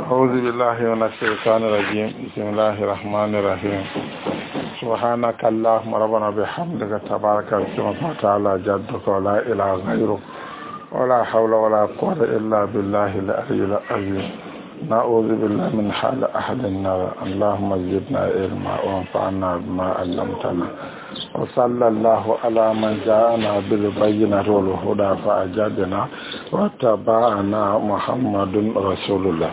أعوذ بالله من الشيطان الرجيم بسم الله الرحمن الرحيم سبحانك اللهم ربنا بحمدك تبارك اسمك وتعالى جدك ولا إله غيرك ولا حول ولا قوة إلا بالله العلي العظيم نعوذ بالله من حال أحدنا اللهم زدنا علما وانفعنا بما علمتنا وصلى الله على من جاءنا بالبينة والهدى فأجابنا واتبعنا محمد رسول الله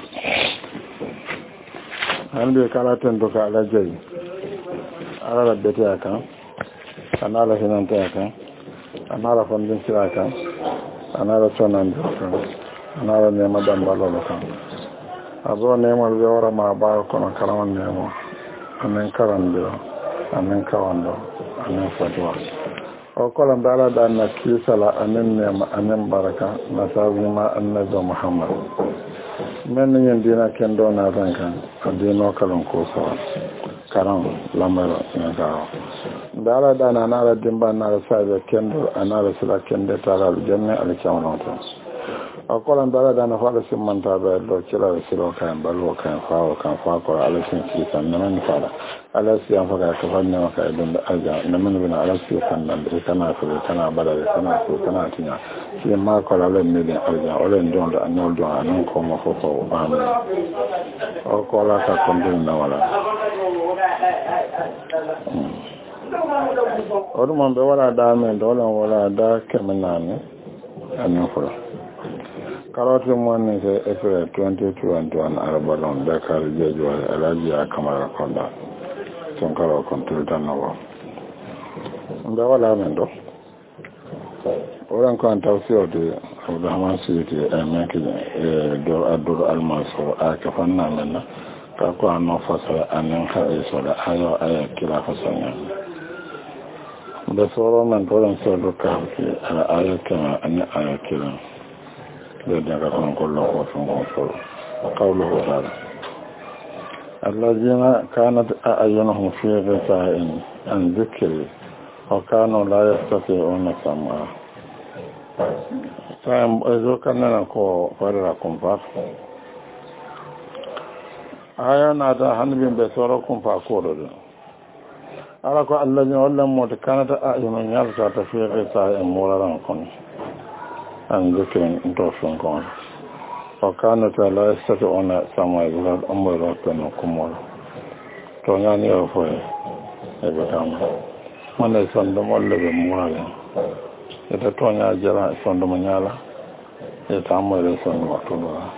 عندي كلاتن دوك على جاي على ربتي أكان أنا على هنانتي أكان أنا على فندن سلاكان أنا على سنان دوكان أنا على نيمة دمبالو دوكان أبو نيمة الزورة ما باركونا كرمان نيمة أمين كراندو أمين كواندو أمين فتوى وقال دارا دانا كيسالا أمين نيمة أمين بركة نساويما النبي محمد من يندينا كندونا رنكا أدينو كلام كوسوا كرام لامرو نكاو دارا دانا نارا دمبا نارا سايبا كندو أنارا سلا كندو تارا الجنة الكامنوتو akolan dara dana fala simmanta be do kila silo kan balwo kan faawo kan fa ko ala sin ci kan nan fala ala siyan faga ka fanne maka idon da aja nan bina ala si kan nan da kana so kana balare kana so kana tinya si ma ko ala ne da aja ole ndon da anol do anan ko mo ko ko amen o ko la ka kondin na wala odu mon be wala da men do wala da kemenane anan fala karatu mwanne se April 2021 arabalon Dakar jejo alaji ya kamara konda sonkaro kontuta nawo nda wala mendo oran kan tawsiyo de Abdurrahman Suyuti amake do adur almaso aka fanna menna ka ko anno fasara anan ha so da ayo aya kila fasanya da soro man toran so do ka ala aya kama an aya kila لأنك كل قوة قوله تعالى الذين كانت أعينهم في غطاء عن ذكري وكانوا لا يستطيعون سمعا إذا كان نكو فرقكم فاق آيانا هنبين بسوركم فاقولوا أراكو الذين علموا كانت أعينهم يلقى في غطاء موررانكم an zikirin intofin kwan wakana ta laista ta ona sama izuwa umaru tana kuma to ya ne ya foye ebe kama wanda isondo mollebe mwale ita to ya jira isondo manyala ita amuru isondo watulura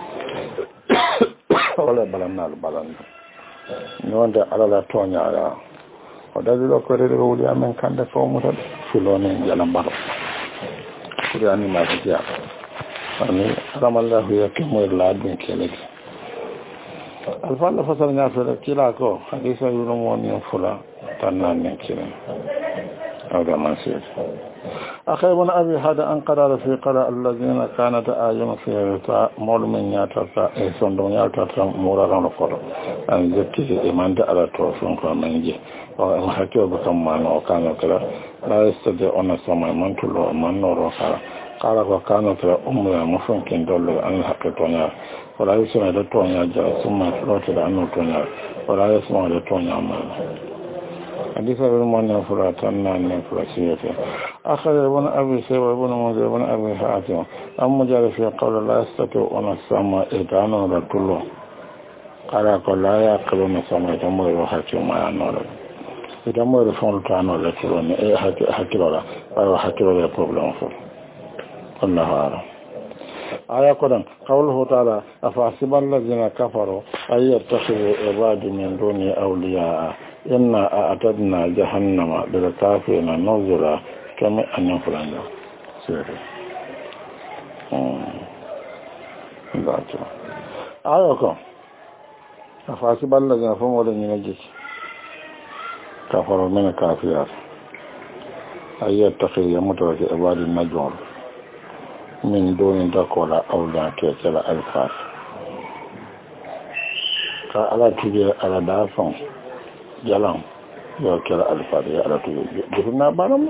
wale balanal balanda ni wanda alala to ya wadazilo kwere daga wuli amin kanda kawo mutar filonin jalan baro yani ma tiya ani ramallahu yakimu ladin kelek alfalla fasal nya fere kila ko hadisa yuno woni fula tanan ne kila awda masir akhayna abi hada an qarara fi qara alladhina kanat ayun fi ta mulmin ya tata e sondo ya tata muraran ko an jetti e manda ala to son ko manje o hakio ba kam mano kana kala la estade ona sama mantulo manoro kala ko kana tra umma mafon kin dolle an hakatonya wala yusma da tonya ja summa flote da anno tonya wala yusma da tonya ma hadisa bin manna furatan nan ne furasiyata akhar ibn abi sayba ibn muzay ibn abi hatim amma jara fi qawl la yastati ona sama idana ratullo kala ko la yaquluna sama tamma wa hakim ma anoro idan mo da fon tano la tiro ne hakilola wa hakilola problem fo الله أعلم آية قرآن قوله تعالى أفحسب الذين كفروا أن يتخذوا عباد من دوني أولياء إنا أعتدنا جهنم للكافرين نزلا كما أن يفعلن سيري آية قرآن أفحسب الذين فهم ولن ينجس كفروا من الكافرين أن يتخذوا يمتلك عباد النجوم min doni dakola aula ke kala alfas ka ala tuje ala dafon jalan yo kala alfas ya ala tuje dufna baram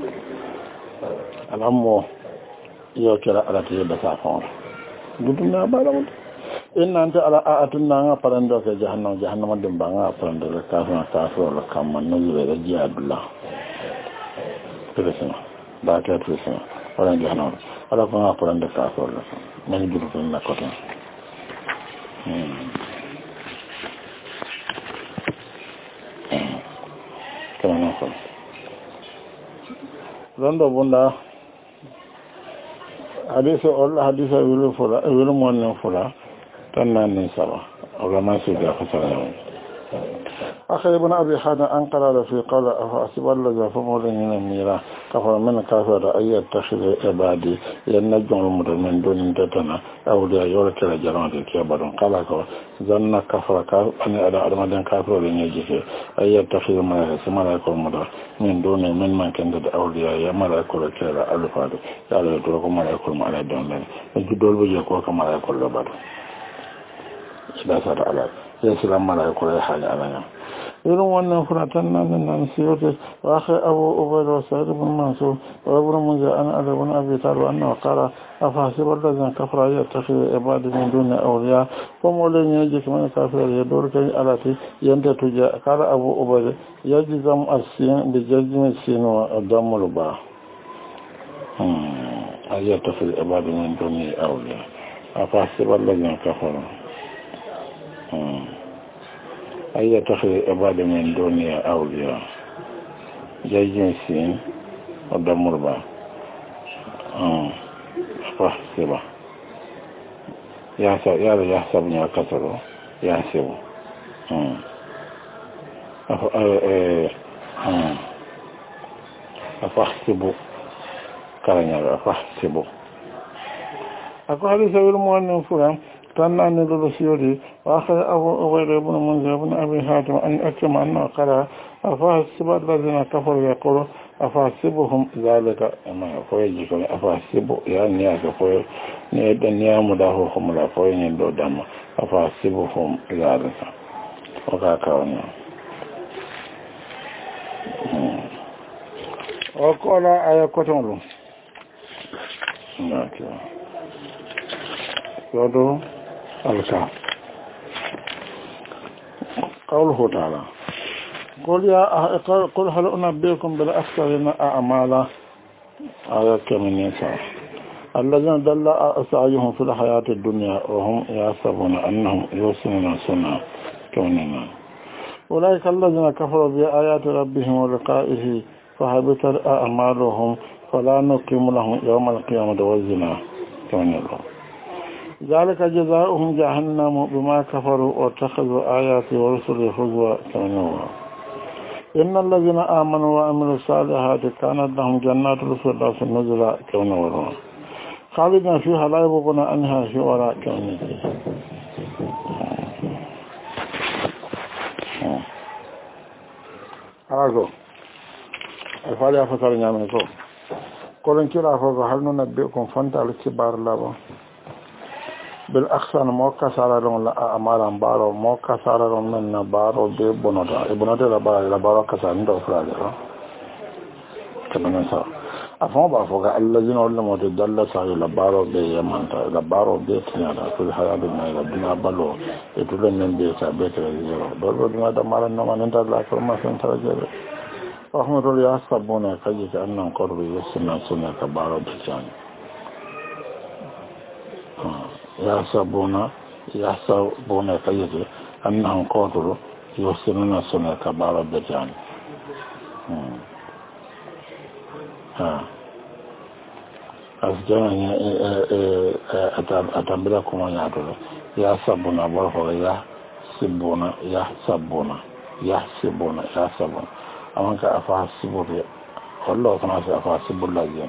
alammo yo kala ala tuje da safon dufna baram inna anta ala a'atunna nga parando ke jahannama dimba nga parando le kafir la kamman no yure da jiyadullah presena ba ta presena wala jahannama ala ko nga parando kafir la man juru ko na ko tan kana ko rondo bunda hadisa wilu fula wilu mon fula tan nan saba ogama su ga fasara أخي ابن أبي حاتم أنقل في قول أفحسب الذين كفروا من الميرا كفر من كافر أن يتخذ عبادي ينجم المدر من دون تتنا أولياء يولك لجران كيبرون قال ظن كفر أن أدى أرمدين كافر لنجيك أن يتخذ ملائكة المدر من دون من كان أولياء ملائكة لكيلا ألفاد يالا يدرك ملائكة المعلى دون لن يجدول بيكوك ملائكة لبر إذا سر على يسلم ملائكة لحاجة علينا irin wannan furatan nan siyote wa akhi abu ubayd wa sa'id ibn mansur wa ibn munzir an ali ibn abi talib anna qala afahasiba alladhina kafaru yattakhidhu ibadi min duni awliya fa mawlan yaji kama kafir ya dor kai alati yanda tuja qala abu ubayd yajzam as-sin bi jazm as-sin wa damul ba yattakhidhu ibadi min duni awliya afahasiba alladhina kafaru أن يتخذ عباد من دوني أولياء جايين سين ودمر با فحسبه يحسبني كثروا يحسبوا أفحسبوا كرنيا أفحسبوا أقول هذا سبيل المؤمن فلان تنان للسيوري وآخر أبو أبيض بن منذر بن أبي حاتم أن أكتم أنه قال أفحسب الذين كفروا يقولوا أفحسبهم ذلك ما فويجيك أفحسب يعني يقول نيام داهوهم لا فوين دو دم أفحسبهم ذلك وكاكاوني وقال آية كتنلو يودو الكاف قوله تعالى قل هل أنبئكم بالأخسرين أعمالا آية من نساء الذين دل سعيهم في الحياة الدنيا وهم يحسبون أنهم يحسنون صنعا كوننا أولئك الذين كفروا بآيات ربهم ولقائه فحبطت أعمالهم فلا نقيم لهم يوم القيامة وزنا كوننا ذلك جزاؤهم جهنم بما كفروا واتخذوا آياتي ورسلي هزوا كانوا إن الذين آمنوا وعملوا الصالحات كانت لهم جنات الفردوس نزلا كانوا خالدين فيها لا يبغون عنها حولا كانوا أراكم الفالي أفضل نعملكم قولن كلا أفضل هل ننبئكم فانت الكبار لابا بالأخسر موقع سارة لا أمارا بارو موقع سارة من بارو ببنودا بنودا لبارو كسر ندو فلالي كمان سار أفهم بافوكا الذين علموا تدل سارة لبارو بيمانتا لبارو بيتنيادا في الحياة الدنيا بلو يتولى من بيتا بيتا يزيرو دولو دماء دمارا نما ننتظر لأكبر ما سنتر جيرو رحمة الله يحسبون كجيك أنهم قربوا يسنى سنة كبارو بيتاني يحسبون كيف أنهم قاتلوا يحسنون سنة كبار الدجان أسجان أتنبلكم أن يعطلوا يحسبون برفض يحسبون أمانك أفحسبوا والله كناسي أفحسبوا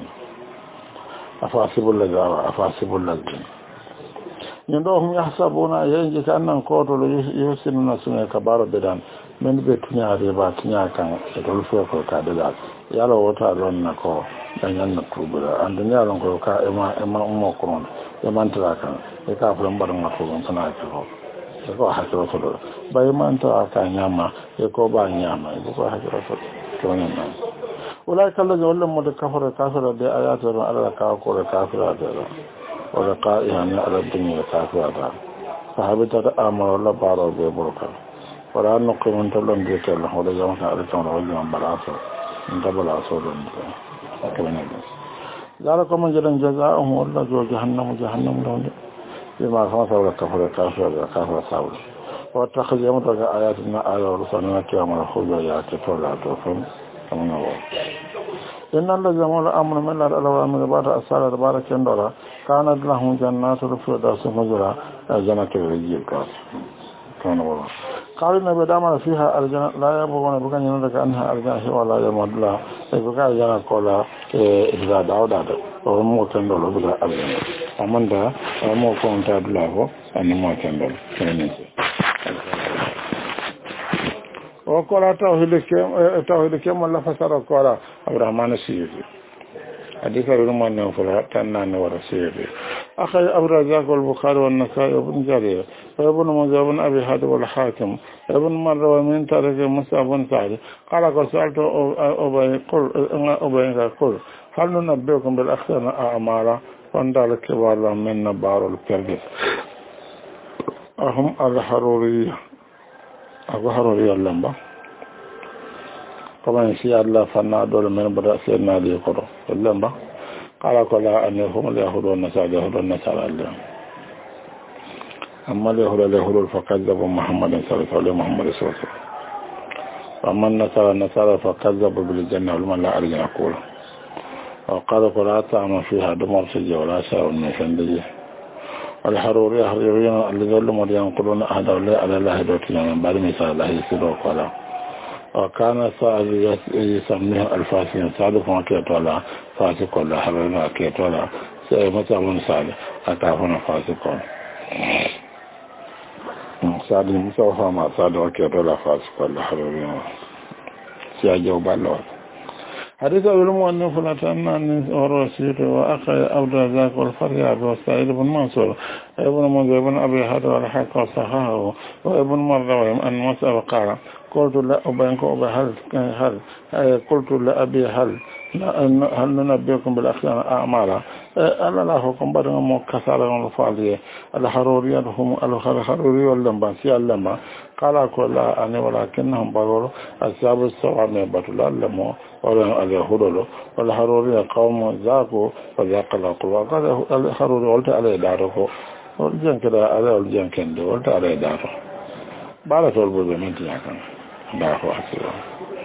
الذين يندوهم يحسبون ينجي كأنهم قوتوا يحسنون سنة كبار بدان من بيتنيا ريبا تنيا كان يتلفوا كالكادلات يالو وطالون نكو danyan na kubura an duniya ran ko ka ema umma kuron man tara kan e ka fulan barin ma ko sana ko e ko hakiro so bai man ta ka nyama e ko ba nyama e ko hakiro so to nan ulai kallan wallan mu da kafara da ayatu ran Allah ka ko da kafira da ولقائها من على الدنيا كافرة فهبت أمر الله بارو ببركة ولا نقيم أنت لم يتكلم ولا جمعنا على تمر وجمع بالعصر أنت بالعصر كمان ذلك من جل جزاؤهم والله جو جهنم لهم بما خاف ولا كفر كافر صابر واتخذ يوم آياتنا آية ورسلنا كما خذوا آيات فلا توفن كما نقول إن الذين مولى أمر من الله ألوى من بعد أسال بارك الله كانت لهم جنات الفردوس نزلا جنة الرجيم كان والله قال النبي دام فيها الجنة لا يبغون بكن ينادك أنها الجنة ولا يمد لا بكا الجنة كلا إذا داود هذا ومو كندول بكا الجنة أمن دا ومو كون تابلاه أن مو كندول كنيسة وقال توحيد كم الله فسر قال الرحمن السيدي حديث الرحمن نفلا تنان ورسيدي أخي أبو الرزاق والبخاري والنسائي وابن جرير وابن مجاب بن أبي حاتم والحاكم ابن مرة ومن طريق موسى بن سعد قال سألت أبي قل هل ننبئكم بالأخسرين أعمالا فاندال كبار من نبار الكرجس أهم الحرورية أبو حرورية اللمبا كما يسي الله فنا دول من بدأ سيدنا لي قرأ اللمبا قال كلا أن هم اليهود والنصارى اليوم أما اليهود فكذبوا محمد صلى الله عليه وسلم وأما النصارى فكذبوا بالجنة ولمن لا أرجع أقول وقال كلا طعم فيها دمر سجى ولا شاء من فندجه الحرورية الذين ينقلون أحد على الله دوتنا من بعد مثال الله يسيره قال وكان سعد يسميه الفاسقين سعد فما كيتولا فاسق ولا حرورنا كيتولا متى من سعد أتعرفون فاسقون سعد مسوفا ما سعد وكيتولا فاسق ولا حرورنا سيجاوب الله حديث أبو المؤنف لتأنى ورسيل وأخي أبو الرزاق والفرياب والسعيد بن منصور ابن منذر بن أبي حاتم والحق وصححه وابن مروي أن مسأل قال قلت لأبيك قلت لأبي هل ننبئكم بالأخيان أعمالا ألا لا حكم بدنا مكسر الفاضية الحرورية هم الحرورية واللمبانسية اللمبا قال أقول لا أني ولكنهم بغور أصحاب السوامي بطل اللمو ولا اليهود والحرورية قوم ذاقوا وذاق العقل وقال الحرورية قلت عليه داره والجن كده عليه والجن كنده قلت عليه داره بعد طلبوا بمنتي كان داره أكثر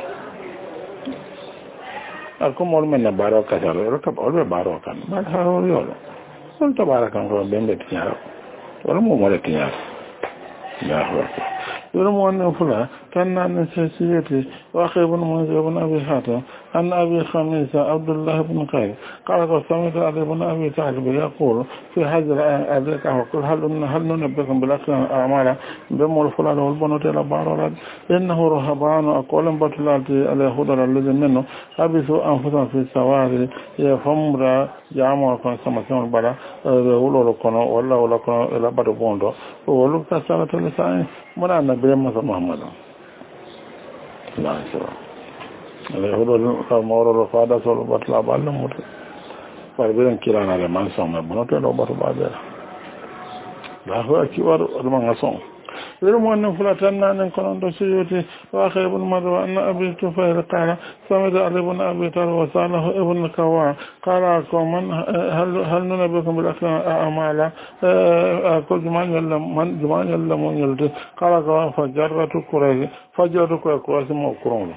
أكون مول من بارو كثر ركب أول بارو كان ما الحرورية ولا قلت بارو كان كون بين بتنيار ولا مو مال تنيار لا هو يرمو أن فلا كان عن سيسيته وأخي بن منذر بن أبي حاتم أن أبي خميسة عبد الله بن قيس قال سمعت علي بن أبي طالب يقول في هذا الآية أدرك وقل هل ننبئكم بالأخيار أعمالا بمو الفلان والبنوت إلى بارولاد إنه رهبان أقول بطلات اليهود الذين منه حبسوا أنفسهم في السواري يفمر جامع كون سمسون البلا يقولوا لكم والله لكم إلى باربوندو وولو كسالة لساني من النبي محمد لا يسرع اليهود المورو الفادة سولو بطلا بالموت فالبين كيرانا لمن سوم بنوت لو بطلا لا هو أكبر لمن سوم يرمو أن فلاتنا أن كنت سيوتي وأخي ابن مروة أن أبي طفيل قال سمعت علي بن أبي طالب وسأله ابن الكواع قال من هل ننبئكم بالأخيار أعمالا قل جمان يلمون يلتي قال فجرت كريس موكرون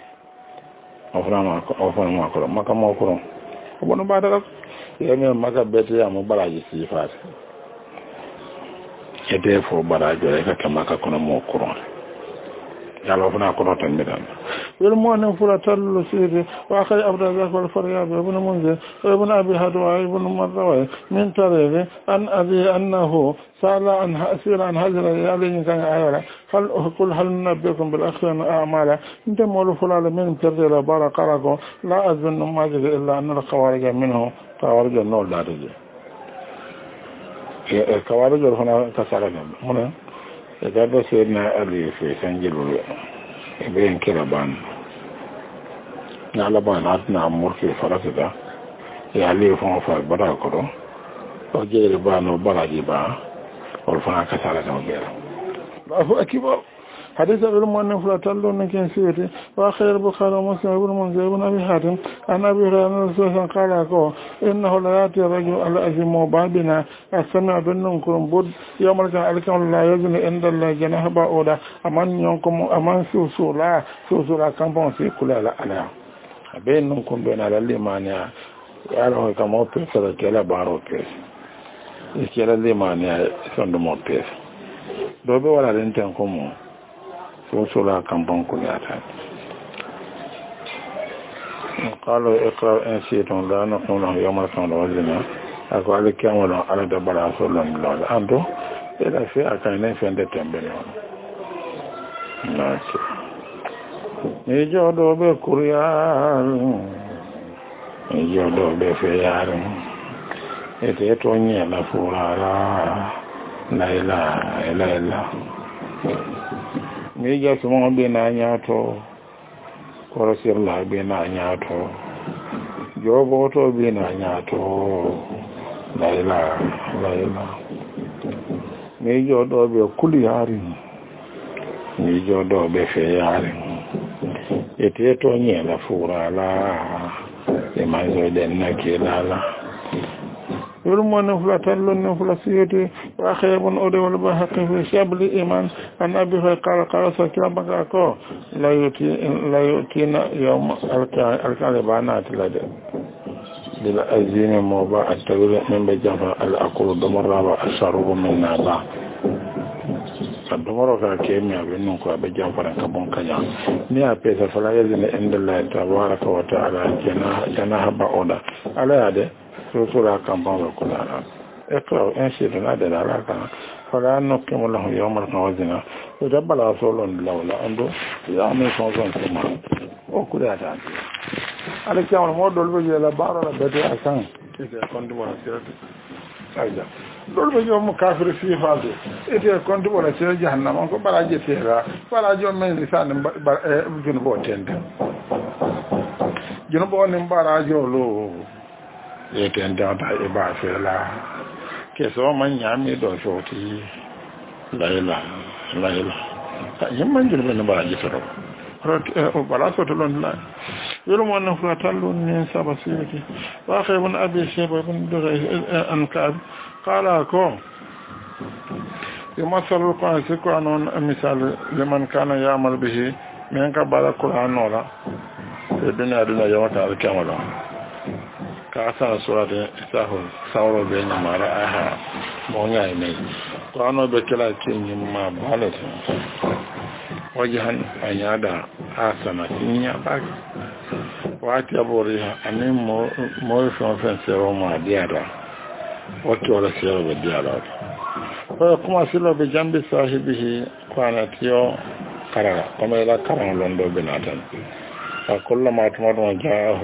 أفرام موكرون مكا موكرون وبنو بعد ذلك يعني مكا بيتي يا مباراجي سيفات ede fo barajo e ka maka kono mo kuron yalla funa ko tan midan wel mo ne fula tallu sirri wa khay abdallah wal faryab ibn munzir ibn abi hadwa ibn marwa min tarege an abi annahu sala an hasira an hajra yalin kan ayala hal nabiyukum bil akhirina a'mala inta mo fula min tarela baraqarago la azunnu ma illa an al khawarij minhu khawarij no ladije كوارج هنا كسرنا هنا إذا سيدنا علي في سنجل بين كربان على بان عدنا أمور في فرسدا يعلي فهم فبرا كرو وجير بان وبرا جبا والفنا كسالة وبيرا الله أكبر حديث أبي المؤنف لا تلون نكين سيوتي وآخر البخاري ومسلم ابن منذر ابن أبي حاتم عن أبي هريرة أن الرسول قال إنه لا يأتي الرجل الذي بابنا السمع بنكم بود يوم القيامة لا يزن عند الله جناح بعوضة أمان ينكم أمان سوسولا كمبون في كل على بينكم بين على الإيمانيا يعرفوا كما بيسر كلا بارو بيس كلا الإيمانيا سندمو بيس دوبي ولا لنتنكم سوسولا كمبون كل على قالوا اقرأ إن شئتم لا نقول له يوم القيامة وزنا أقول عليك يوم على دبر رسول الله أنتو إذا في أكاين في عند تنبلون لكن نيجودو بكريار نيجودو بفيار إتيتوني لفورارا لا إله إلا الله نيجا سمو بنا نياتو korosir la bina nyato jobo to bina nyato laila mi jodo be kuli yari mi jodo be fe yari ete to nyela fura la e manzo den nakela يرمون فلتلون فلسيتي وأخيبون أولي والبحق في شاب الإيمان أن أبي قال سكرا بكاكو لا يؤتينا يوم الكالبانات لدي بالأزين موبا التغيير من بجنفة الأقل دمر وأشاره من نابا الدمر كاكيميا بنوكو بجنفة كبون كجا نيا بيسا فلا يزن عند الله تبارك وتعالى جناح بعودا على هذا سورة كمبان وكلها اقرأ إن شئتم هذا العلاقة فلا نقيم له يوم القيامة وجب رسول لولا عنده يعمل صوصا كما وكلها تعالى على كلام الموضوع اللي بيجي لبارة بدي أسان كذا كنت ولا سيرت أيضا دول بيجي مكافر في هذا إذا كنت ولا سيرت جهنم أنكم براجي فيها براجي من لسان جنبو تند جنبو نبراجي لو yeten data e ba fela ke so man nyami do shoti laila yimman jirbe no ba jitoro o bala so to lon la yoro mon no fatalun ni sabasiyati wa khaybun abi shayba bin duray an kab qala ko يمثل القرآن سيكون مثال لمن كان يعمل به من قبل القرآن نورا في الدنيا يوم القيامة كأثر سورة سورة بين مرأها مونيا إني قانو بكلا كيني ما بالت وجها أن يدا حسنا كينيا باك واتي أبوريها أني مورفون فنسيرو ما ديارا وكي ولا سيرو بديارا ويقوم سيلو بجنب صاحبه قانتيو كرارا كما إلا كران لندو بناتن وكلما تمرون جاءه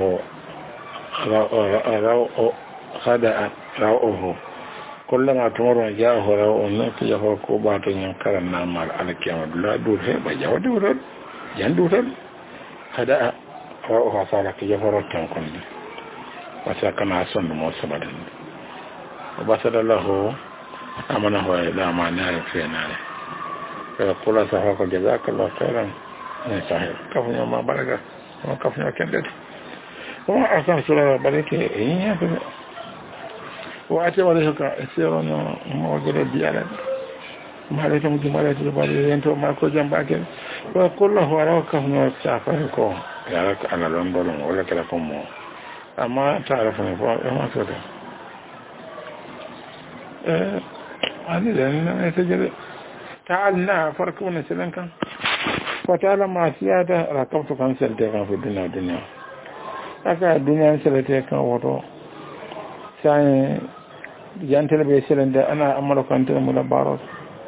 رأوه كلما تمر جاءه رأوه نك يهو كوبات ينكرن مال على كيام لا دور هي بجاو دور يندور هذا رأوه صارك يفرط كن وسكن حسن موسبدن وبصر له أمنه إلى ما نار فينا فيقول سهوك جزاك الله خيرا نسهل كفني ما بركة وكفني كندت وما أحسن سورة بريك إيه وأتى وليك سيرون موجود ديالا ما لكم جمالة الباري أنتو ما كوجم باكر وكل هو راك من سافركم ياك أنا لندن ولا كلكم أما تعرفني فما سودا أنا لأن تجري تعالنا فرقنا سلنك فتعالى مع سيادة ركبت كان سلتك في الدنيا aka duniya selete kan woto sai yantel be selende ana amalo kante mu la baros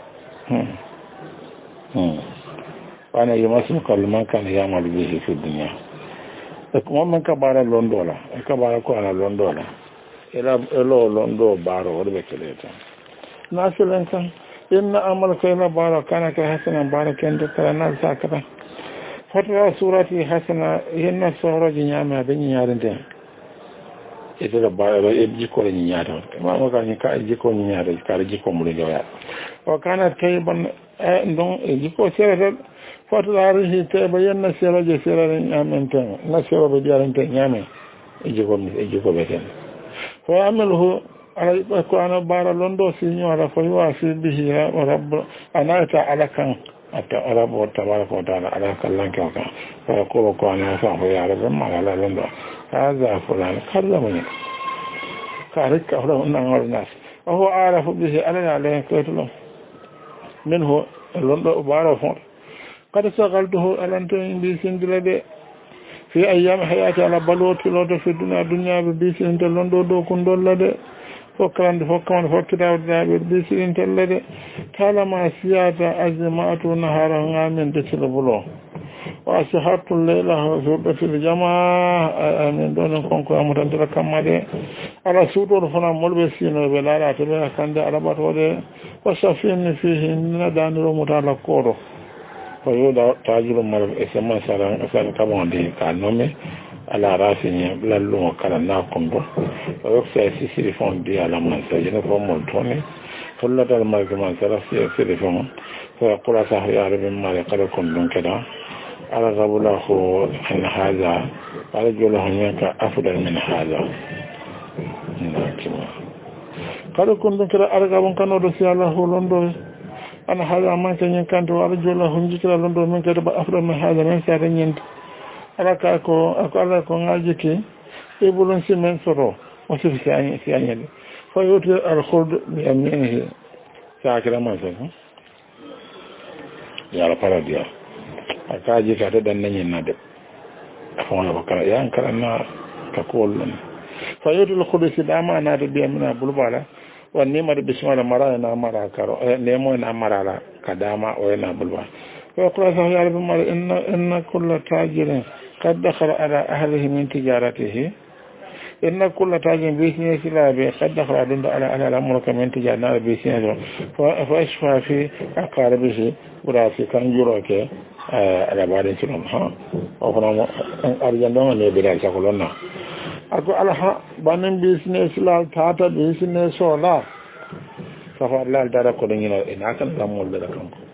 ana yamasu kalman kan yamal bihi fi dunya kuma man ka bara londola ka bara ko ana londola elo londo baro wala keleta na selenka inna amal kayna bara kana ka hasanan barakan da kana sakata fatwa surati hasana hinna sura jinyama bin yarinta ite da ba e jiko ni nyaata ma ma ka ni ka jiko ni nyaata ka jiko mu do ya wa kana tayban ndon e jiko sere fatu arihi te bayanna sere je sere nyamenten na sere be diarante nyame e jiko be ten fa amaluhu ala ko ana bara londo si nyora fa wa fi bihi rabb anata alakan ata arabo tabaraka wa taala ala kallan ka fa ko ana fa ya rabbi ma ala londo هذا فلان كلمني كارك أهله أنه الناس وهو أعرف به أنا عليه كتله منه اللون بعرفه قد سألته ألنتين بيسند لدي في أيام حياتي على بلوت لوت في الدنيا بيسند اللون دو كندول لدي فكران فكرا بيسند لدي كلمة سيادة أزمات نهارها من تسلبلو وأسحبت الليلة في الجماعة من دون كونكو أمتنتر كمالي على سوطور فنا ملبسين وبلالة تبقى كان دي على بطولي وصفين فيه ندان رمضان لكورو فيوضع تاجر مرب اسمان سالان كبان دي كانومي على راسي بلالو وكالا ناكمدو ويكسي سيسي فون دي على منسا جنفو ملتوني فلتا المرق منسا سيسي فون فيقول صاحب يا رب مالي قد كنتم كده أرغب له أن هذا أرجو له منك أفضل من هذا قد كنت كده أرغب كان رسي الله لندو أنا هذا ما كان ينكنت وأرجو له ذكر لندو منك أفضل من هذا من سارين أكو ناجيكي يبولون سيمن سرو وسيف سياني فيوتي الخلد بيمينه ساكرا ما سيفه يا رب العالمين akaji ka ta dan nan na da afon ba kala yan kala na ka kollon fa yudul khudus dama na da biya mina bulbala wanne mar bismillah mara na mara karo ne mo na marala ka dama o na bulba fa qala sa ya rabbi mar inna kullu tajirin qad dakhala ala ahlihi min tijaratihi inna kullu tajirin bi ismi silabi qad dakhala ala al-amrika min tijaratihi bi ismi fa ashfa fi aqaribihi wala fi kan juroke ala baden sinom ha o kono arjando ne be dal sakolon na ako alha banen business la tata business la safa la dara ko ngino ina kan lamol da kan ko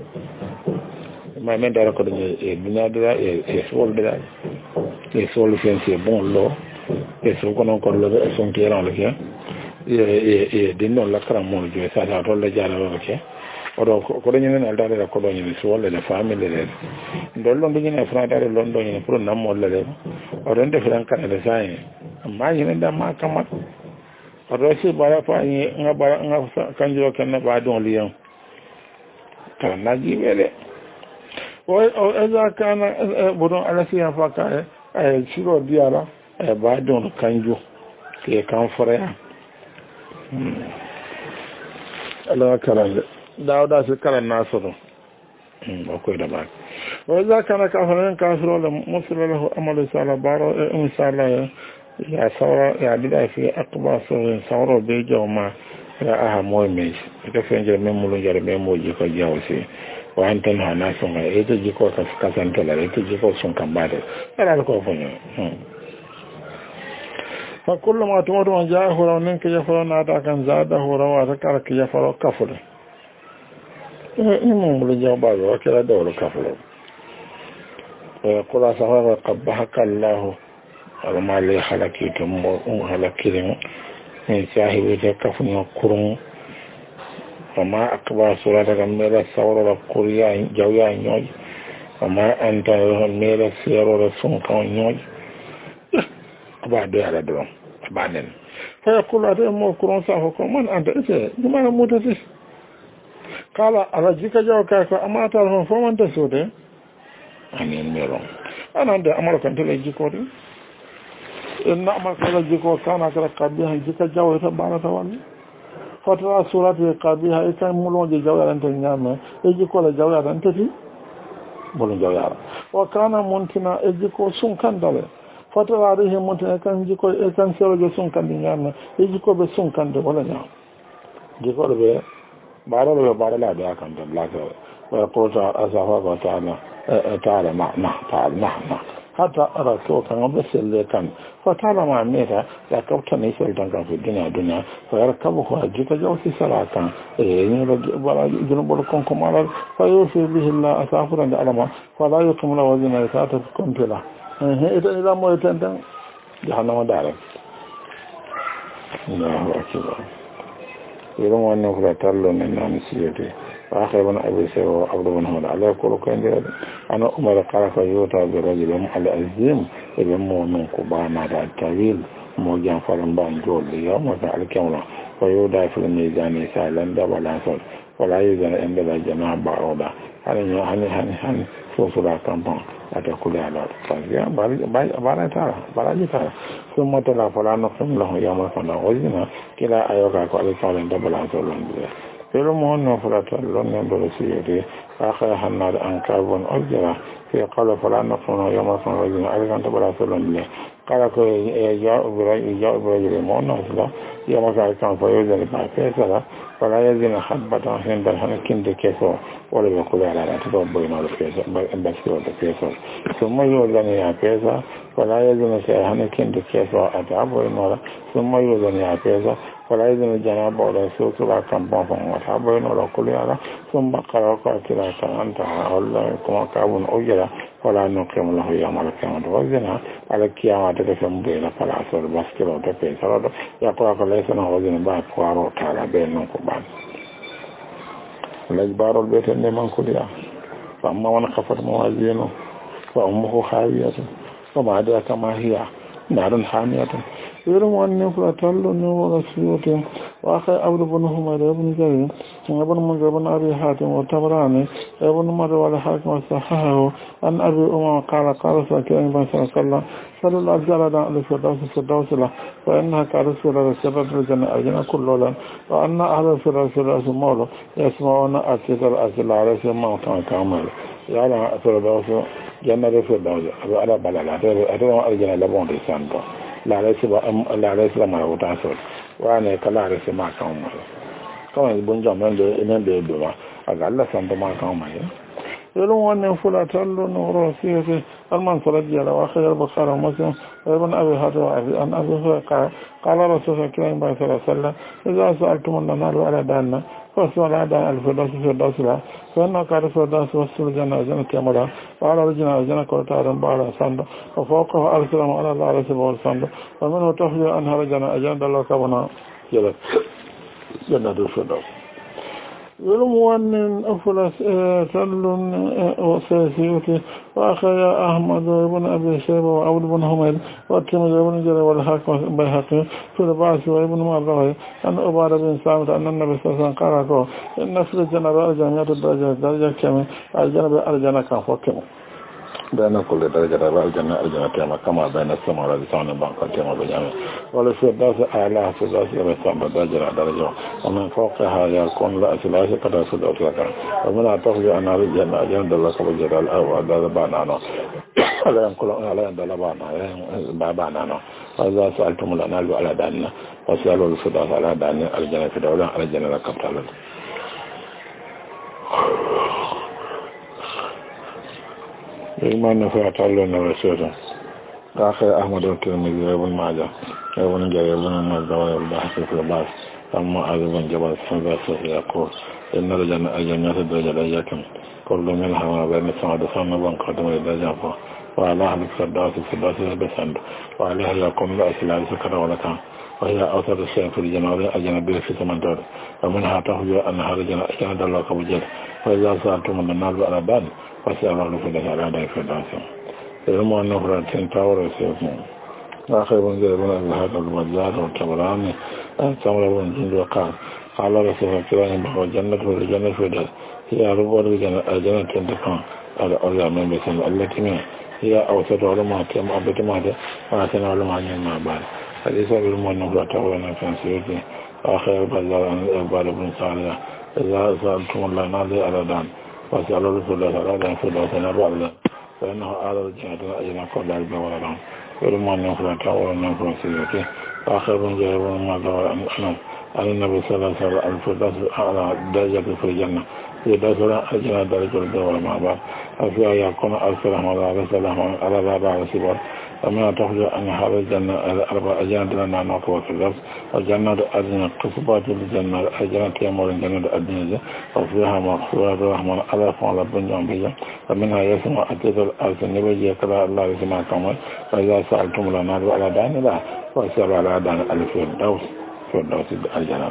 ma men dara ko ngino e bina dara e sol dara e sol sense bon lo e so kono ko lo e son kiran le ke e dinno la kram mo jo sa la to le jara lo ke odo ko dañu ne aldare ko do ñu so wala le famille le ndollo ngi ne fra dare londo ñu pour nam mo le odo ndef ran kan le sai ma ñu ne da ma kamat odo ci bara fa ñi nga bara nga kanjo ken ba don lion kala na ji wele o eza kana bodon ala si fa ka e siro diala e ba don kanjo ke kan fore ala kala dawda su karan nasu akwai da ba wai za ka na kafirin kafiro da musulun amalu sala baro in sala ya saura ya bida fi akba saurin sauro bai jau ma ya aha moy mai ita fi yanjar mai mulun jar mai moji ko jawo sai wa an tan hana sun ga ita jiko ka kasanta da ita jiko sun kan ba da yana da kofin fa kullu ma tumadu an ja'a huranin ka ya fara na ta kan zada hurawa ta karka ya fara kafir إمام الجواب وكلا دور كفر ويقول صحابة قبحك الله وما لي خلقيتم وخلقيتم من صاحبك كفن وقرن وما أكبر سورتك ميلا سورة القرية جويا نيوج وما أنت ميلا سيرة سنك نيوج بعد على درم بعدين فيقول أتهم وقرن صاحبكم من أنت إيه لماذا متسس kala ala jika jaw ka ko amata hon fo man tasode ani mero anande amara kan tele jiko de en amara kala jiko kana kala kabiha jika jaw ta bana ta wani fatwa surati kabiha ikan mulon je jaw ran tan nyama e jiko la jaw ran tati bolo jaw yara wa kana montina e jiko sun kan dale fatwa rihi montina kan jiko e kan sero je sun kan nyama e jiko be sun kan de wala nyama jiko be بارو بارلا ده كان ده لا ويقول أزهوا تعالى تعالى نعم تعالى نعم حتى أراكو كان بسل كان فتعلم عميرا يكبت نيسل دنكا في الدنيا فيركبه أجيك جوسي سلاكا جنوب لكم على فيوفي به الله أسافر عند ألما فلا يقم له وزن يساتف كنت له إذا مويتن جهنم دارك الله أكبر يوم أن نقرأ تلو من نامسيتي فآخر بن أبي سير وعبد بن حمد عليه كل كان أنا أمر قال فيوتا برجل على الزيم ابن مؤمن كبانا دا التويل موجان فرنبان جول يوم وتعالى كاملا فيودا في الميزان سالن دا بلانسون ولا يزن عند الجماعة بعودا هني فوصلا كامبان أتقول على الطاقية باراجي تارا ثم تلا فلا نقم له يوم الفنا وزنا كلا أيوكا قال سالن دا بلانسون فيلمون نفرة لن برسيته آخر حناد أنكاب أجرا في قال فلا نقم يوم الفنا وزنا أيضا تبلانسون قال يا برجل مؤمن أصلا يوم كان فيوزن بافيسا فلا يزن حبة عند الحنكين دكيسو ولا يقول على لا تطبقين على الفيسا بسكي والفيسا ثم يوزن يا فيسا فلا يزن الحنكين دكيسو أتعبين ولا ثم يوزن يا فيسا فلا يزن الجناب ولا سوط لا كمبان وأتعبين ولا كل على ثم قرأ قاتلا كأنت الله كما كابون أجرا ولا نقيم له يوم القيامة وزنا على القيامة تكفم بين فلا أصل بسكي والفيسا يقول ليس نوزن بعد فوارو تعالى بينهم كبان الأجبار البيت اللي من كلها فأما من خفت موازينه فأمه خاوية وما أدراك ما هي نار حامية يرم أن يفرى تلو نور سيوتهم وأخي عبد بن حميد بن جرير ابن منذر بن أبي حاتم والطبراني ابن مر والحاكم صححه أن أبي أمام قال رسول الله صلى الله عليه وسلم صلى الله عليه وسلم الفردوس له فإنها كرسول رسول الجنة أجنة كل لن وأن أهل الفردوس موله يسمعون أكيد الأسئلة على سماء كامل يعني الفردوس جنة الفردوس على بلالة أتوا الجنة لبون رسانته لا ليس ما هو تاسول وأنا كلا رسم ما كامل كمان بنجا من بيدوا أقل سنت ما كامل يلون أن فلا تلو نور سيره المنصور الجل وآخر البخاري ومسلم وابن أبي حاتم عن أبي هريرة قال رسول الله صلى الله عليه وسلم إذا سألتم النار على دانا فاسأل على دان الفردوس لا فإنه كان الفردوس وسط الجنة جنة كاملة وعلى الجنة جنة كرتارا بعد صند وفوقه أرسلهم على الله رسول الصند ومنه تخرج أنهار جنة الله كبنا جنة الفردوس والمؤمن أفلس تل وسيسيوتي وأخي أحمد بن أبي شيبة وعبد بن حميد والترمذي بن جرير والحاكم البيهقي في البعث وابن مردويه أن عبادة بن صامت أن النبي صلى الله عليه وسلم قال إن في الجنة الجنة درجة كم الجنة الجنة كم فوقهم بين كل درجة الجنة كما بين السماء والأرض بانك كما بينهم والفردوس أعلى فردوس يرسم درجة ومن فوقها يكون لا أسلاش قد فردوس لك ومن أعتقد أن الجنة الله كبجر الأول بانانا لا ينقل على يد بانانا وإذا سألتم الأنال على داننا وسألوا الفردوس على دان الجنة في دولة على الجنة كبتال إيمان نفعت الله ورسوله آخر أحمد والترمذي وابن ماجه وابن جرير وابن مردويه والبحث في الباس أما أبي بن جبل فنباسه يقول إن الجنة درجة كل منها ما بين السماء دخان بان قدم الدرجة وعلى أهل الفردوس بسند وعليها يقوم بأسلاء سكر ولكان وهي أوسط الشيء في الجنة أجنبي في ثمن ومنها تخرج أنها الجنة الله كبجر وإذا سألتم من النار على دان فسأل الله في ذلك على ذلك في الدنيا علم أنه فراتين تاور وسيكون آخر من ذلك من هذا المجال والتبراني سمر بن جند وقال قال رسول الله صلى الله عليه وسلم الجنة والجنة في ذلك هي ربوة الجنة تنتقام على أرض من بسم التي من هي أوسط علماء كما أبتماته وأتنا علماء ما بعد حديث علم أنه فراتين كان سيكون آخر بزار عن إقبال بن صالح إذا سألتم الله نازل على دان وسألوا رسول الله صلى الله عليه وسلم فإنه على الجنة أجل قبل البوالان ولما نفرة ولما نفرة سيئته وآخر من جاء ولما دور أن على النبي صلى الله عليه وسلم الفردوس على درجة في الجنة في درجة الجنة درجة الدولة مع بعض فيها يكون السلام على السلام على رابع وسبار فما تخرج أن هذا الجنة الأربع أجنة لنا نقوى في الأرض الجنة الأدنى قصبات الجنة الجنة يمر الجنة الأدنى وفيها مغفورة الرحمن على فعل بنيان بيا فمنها يسمع أتيت الأرض نبي يكرا الله يسمع كمان فإذا سألتم لنا وعلى دان لا وسأل على دان الفردوس فردوس الجنة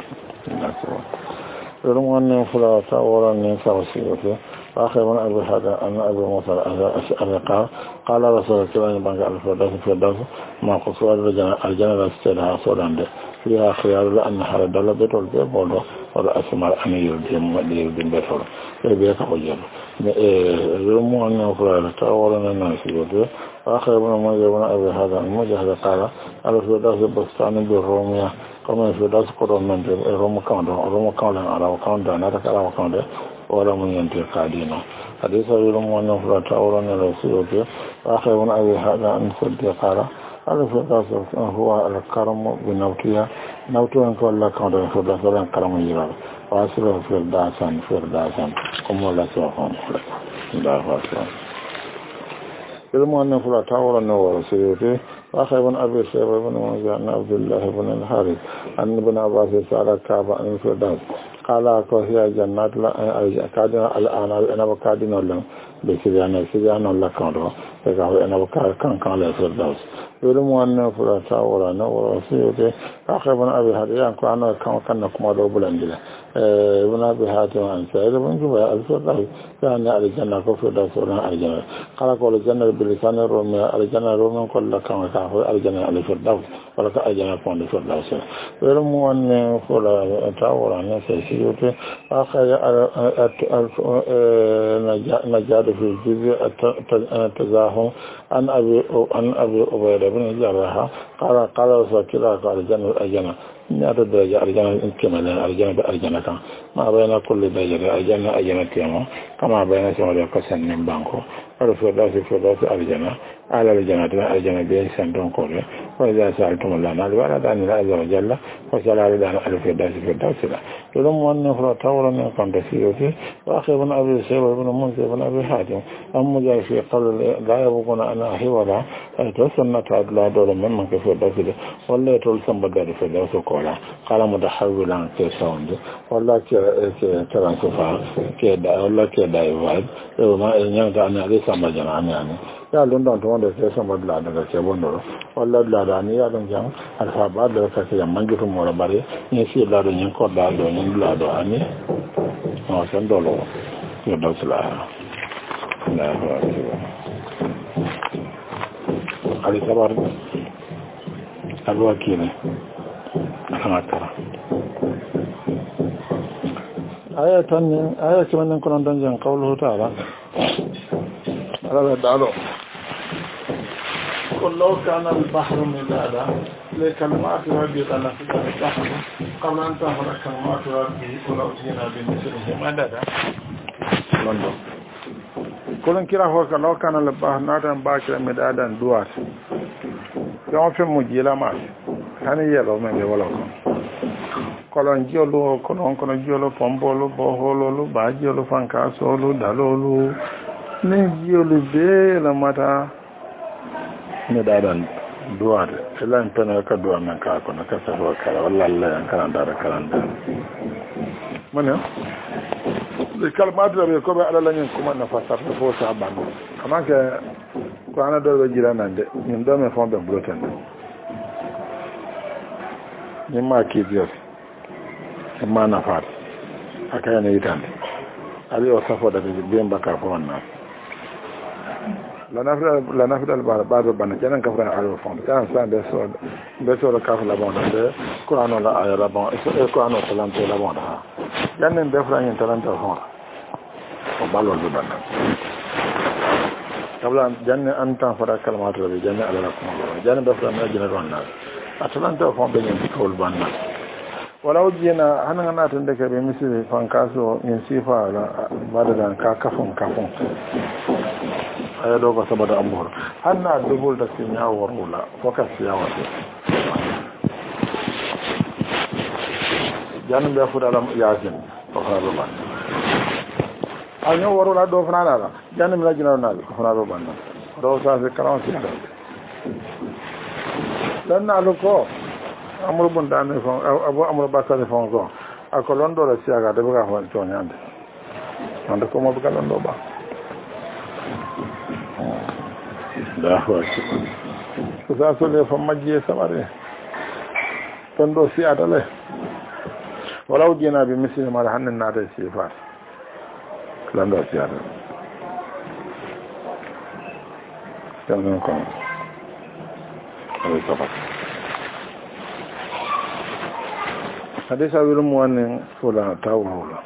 يرمون فلا تاورا نساء وسيلته آخر من أبي هذا أن أبي موسى الأشعري قال رسول الله بانك الفردوس ما قصوا الجنة استلها صورا فيها خيار لأن هذا دل بيتول بيبولو ولا أسمع أن يردين بيتول بيبيك وجل يرمون فلا تاورا نساء آخر من أبي هذا المجهد قال الفردوس بستان بالرومية كما في داس كورون من روم كاون على كاون دانا كلا كاون ولا من ينتهي كادينا حديث يوم وانا فلا تاورا الرسول آخر من أبي هذا أن صدق قال الفردوس هو الكرم بنوتيا نوتيا كلا كاون الفردوس ولا كرم يرى واسر فرداسان كم لا سوفان لا فاسان يوم وانا فلا تاورا الرسول وآخر من أبي سير بن موزع عبد الله بن الحارث أن ابن عباس سأل كعب عن الفردوس قال هي جنات كادنا الآن أنا بكادنا لهم بسجانا لكانوا فقال أنا كان الفردوس يلوم أن فلا تاورا نور سيوتي آخر من أبي هذا أنا كان كما لو بلندله ابن أبي هاتم عن سعيد بن جبير الفردوس يعني الجنة كفردوس ولا الجنة قال الجنة بلسان الرومي الجنة الرومي كل كان كافر الجنة الفردوس ولا الجنة كون الفردوس يلوم أن فلا تاورا نسيوتي آخر نجاد في الجزء التزاحم عن أبي عبيدة بن الجراح قال رسول الله قال الجنة نادى درجة الجنة كمال الجنة كان ما بين كل درجة الجنة كما كما بين سماء قسم من بانكو الفردوس الجنة على الجنة بيسان كله وإذا سألتم الله نال ولا دان الله عز وجل وسأل على دان الفردوس لا يلوم أن فلا تاورا من كان تسيرتي وأخي بن أبي سير بن منذر بن أبي حاتم أم جاء في قول لا يبقون أنا حولا توسنة أدلا دول من كفردوس ولا يتولسن بدل الفردوس كولا قال متحولا كساوند ولا كترانسفا كدا ولا كدا يواد وما ينجا أنا ليس مجانا يعني ya london to wanda sai sama da daga ke bondoro wallahi da ni ya don jam alfa ba da ka sai mangi to mo bare ni si la do nyin ko da do ni la do ani no san do lo yo do sala na ba ali sabar alwa kine kana tara ayatan nan kun don jan qawluhu ta'ala ala dalo لو كان البحر مدادا لكلمات ربي لنفذ البحر قبل أن تهلك كلمات ربي ولو جئنا بمثله مددا كلن كلا هو لو كان البحر نادا باكرا مدادا دوات يوم في مجيلا ما كان يلو من يولو kolon jolo kono jolo pombolo bohololo bajolo fankasolo dalolo ne jolo be la mata ne dadan duwar ilan tana ka duwar nan ka ko na ka safa kala wallahi Allah yan karanta da karanta mana le kalmat da ko ba ala lan kuma na fasar da fosa banu kama ke ko ana do jira nan de ñun do me fond de bloten ni ma ki bios ma na fat aka ne yitan ali o safo da biyan baka ko wannan la nafida al-ba'd bana janan kafra al-fond kan san de so la kafla bon de qur'an la aya la bon e qur'an la talante la bon ha janen de fra yin talante fond o balol du bana kabla janen an tan fara kalmatu bi janen ala la kuma janen de fra na janen ron na atalante fond be yin kol bana wala ujina hanan na tan de ke be misi fankaso in sifa la badadan ka kafun aya dogo saboda amur hanna dubul da sin ya warula fokas ya wato janum be fuda lam yasin ko fara ban anyo waro la do fana la janum la jina na ko fara ban do sa se karam si da dan na lo ko amul bun dan fo abu amul basale fo ko ako londo la siaga de ga hon to nyande anda ko mo buga londo ba da ho ko sa so le fo majje samare tondo si adale walaw jina bi misli ma hannan na da sifat londo si adale tan ko ay sabat حديث أبي المؤمن فلا تاولا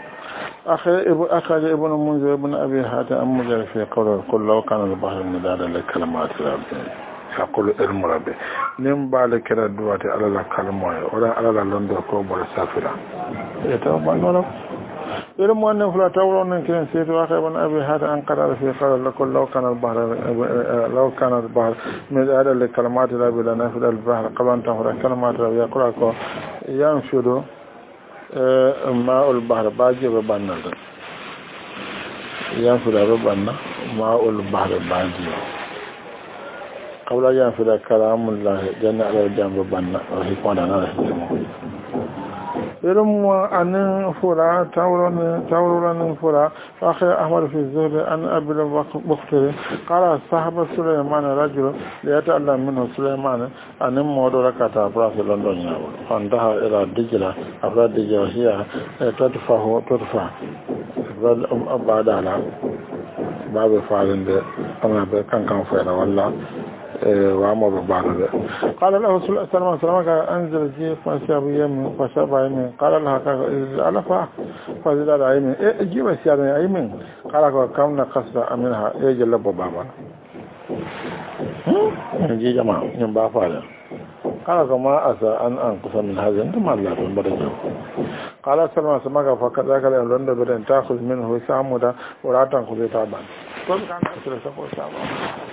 أخرج ابن منذر ابن أبي حاتم مجرد في قوله قل لو كان البحر مدادا لكلمات ربي يقول علم ربي نم بالك كده دواتي على الكلمة ولا على لندن كوب ولا سافرة يتوبا نولا علم أن فلا تاولا نكين سيتو أخرج ابن أبي حاتم أنقر في قوله قل لو كان البحر مدادا لكلمات ربي لنفذ البحر قبل أن تنفذ كلمات ربي يقول ينفذ ماء البحر باجي ببنا ينفذ ببنا ماء البحر باجي قبل أن ينفذ كلام الله جنة على الجنب ببنا وحكمنا نرحمه إرم أن فلا تورون فلا أخي أحمد في الزهد أن أبي المختري قال صاحب سليمان رجل ليتعلم منه سليمان أن مود ركعة أبراس لندن فانتهى إلى دجلة أبراس دجلة هي تدفع بعد على باب فعل أنا كان فعل والله وعمر بعد ذلك قال له سلمان أنزل جيف فشاب يمين قال لها ألف فزد على يمين جيب سيادة يمين قال كم نقصد منها يجلب بابا جي جماعة ينبع فعلا قال ما أسى أن أنقص من هذا أنت ما الله تنبرجه قال سلمان سمك فكذاك لأن بدأن تأخذ منه سامدا ولا تنقضي تابا كل كان أسر سبو سامدا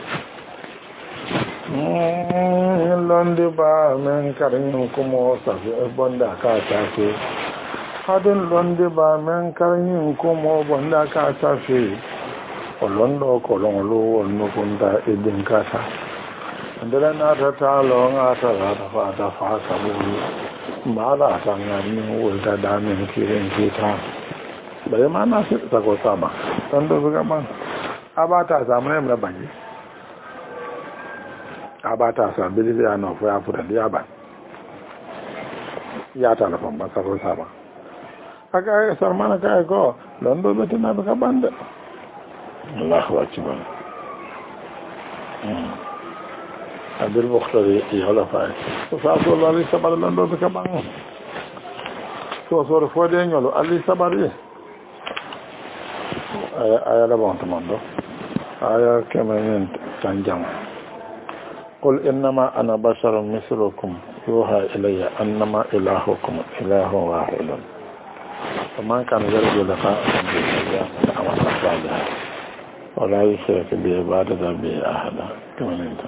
londi ba men karin kuma safi bonda ka tafi hadin londi ba men karin kuma bonda ka tafi olondo kolongolo wonu kunda idin kasa ndela na ta lo nga ta fa sabu mala tanga ni wulta da men kiren kita bare ma na sai ta ko sama tando ga man abata zamane mun banje abata sa bilili ya no ya fuda ya ba ya ta lafan ba sa rosa ba aka sarmana kai ko londo bete na ka banda Allahu akbar Abdul Mukhtar ya hala fa so sa so la li sabar londo ka bang so fo de nyolo ali sabari aya la bon tamando aya kemen tanjang قل إنما أنا بشر مثلكم يوحى إلي أنما إلهكم إله واحد فمن كان يرجو لقاء ربه فليعمل عملا صالحا ولا يشرك بعبادة ربه أحدا كما انت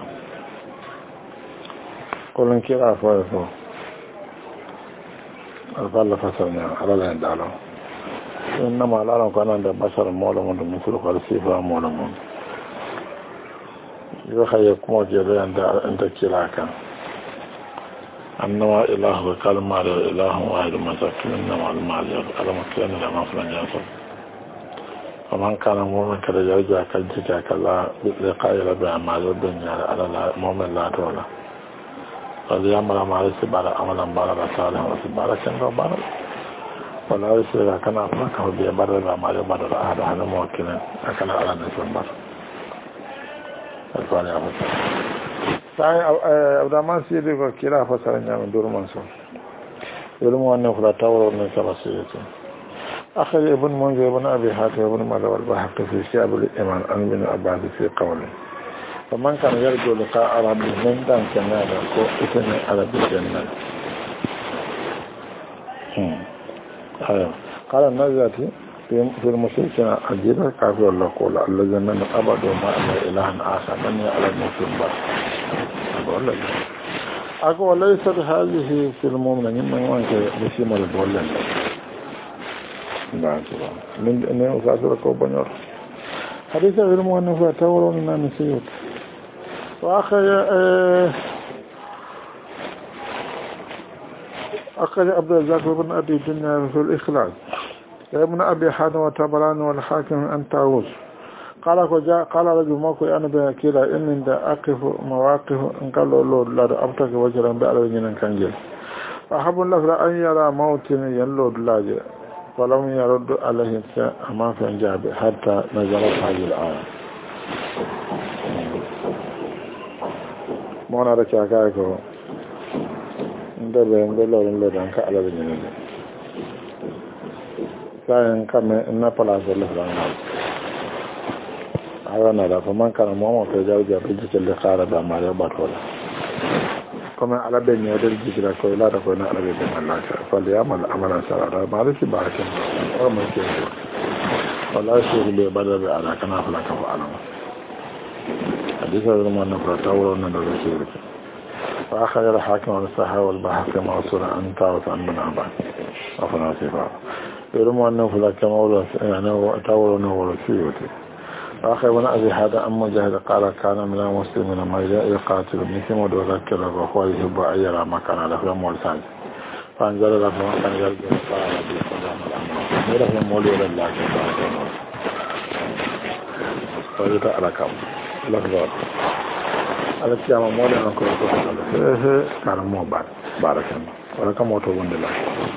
قل إن كلا فوقه الفضل فسرنا على الهندالة إنما لا نكون عند بشر مولى مثلك الصفة مولى يخير كما جرى عند كلاكا أنما إله كلمة إله واحد مساكين إنما المال على مكان لما فلان يصل ومن كان مؤمن كذا يرجع كالجزاء كلا بلقاء ربه أعمال الدنيا على المؤمن لا تولى فليعمل مع السبارة عملا بارا صالحا وسبارة كنغا بارا ولا يسير كان أفرقه بيبرر أعمال بارا أحد هذا موكلا أكل على نسل بارا الفاني أفضل ساي أبدا ما سيدي كلا فسرنا من دور منصور يلموا أنه فلا توروا من كلا سيدي أخذ ابن منذر ابن أبي حاتم ابن مدى والبحق في شعب الإيمان أن من أبعاد في قوله فمن كان يرجو لقاء ربه من دان كنادا كو إثنى على بالجنة قال النزاتي في المشركين عجيبا كافر الله قول الذين من أبدوا ما أمر إلها آخر من يعلم في البر أقول لك أقول ليست هذه في المؤمن من وانك بسيم البولن من أنه أساسر كوبانيور حديث غير المؤمن فأتورون من نسيوت أخذ عبد الرزاق بن أبي الدنيا في الإخلاص ابن أبي حاتم وطبراني والحاكم أن طاووس قال رجل موكو أنا بكيلا إن أقف مواقف إن قالوا له لا أبتغي وجرا بألو جنان كنجل فأحب الله أن يرى موت ينلود لاجئ ولم يرد عليه أما في انجاب حتى نزلت هذه الآية مونا ركا كايكو ndebe ngelo lo dan ka ala ni sayan kame na pala zo le ran awana da fa man kana mo ko jawja bi ci le khara da ma ya batola comme ala be ni odel jikira ko la da ko na ala be Allah ka fa ya mal amala sara ma ri ci barakin ko mo ke wala shi be badal ala kana fala ka fa alama hadisa da man na tawro na da shi فأخذ الحاكم والصحة والبحث موصولا أن تعرف عن من أبعد وفنا صفاء يرموا أنه فلا كما يعني تاولوا أنه سيوتي فأخذ من أبي هذا أم مجاهد قال كان من المسلمين ما يقاتل مثل ودوذكر وهو يحب أن يرى ما كان له في مولسان فأنزل له ما كان يرجو قال ربي صلى الله عليه وسلم مولي لله فإذا ألكم لفظات ala kiyama mole an ko ko kala mo barakan wala kam auto wonde la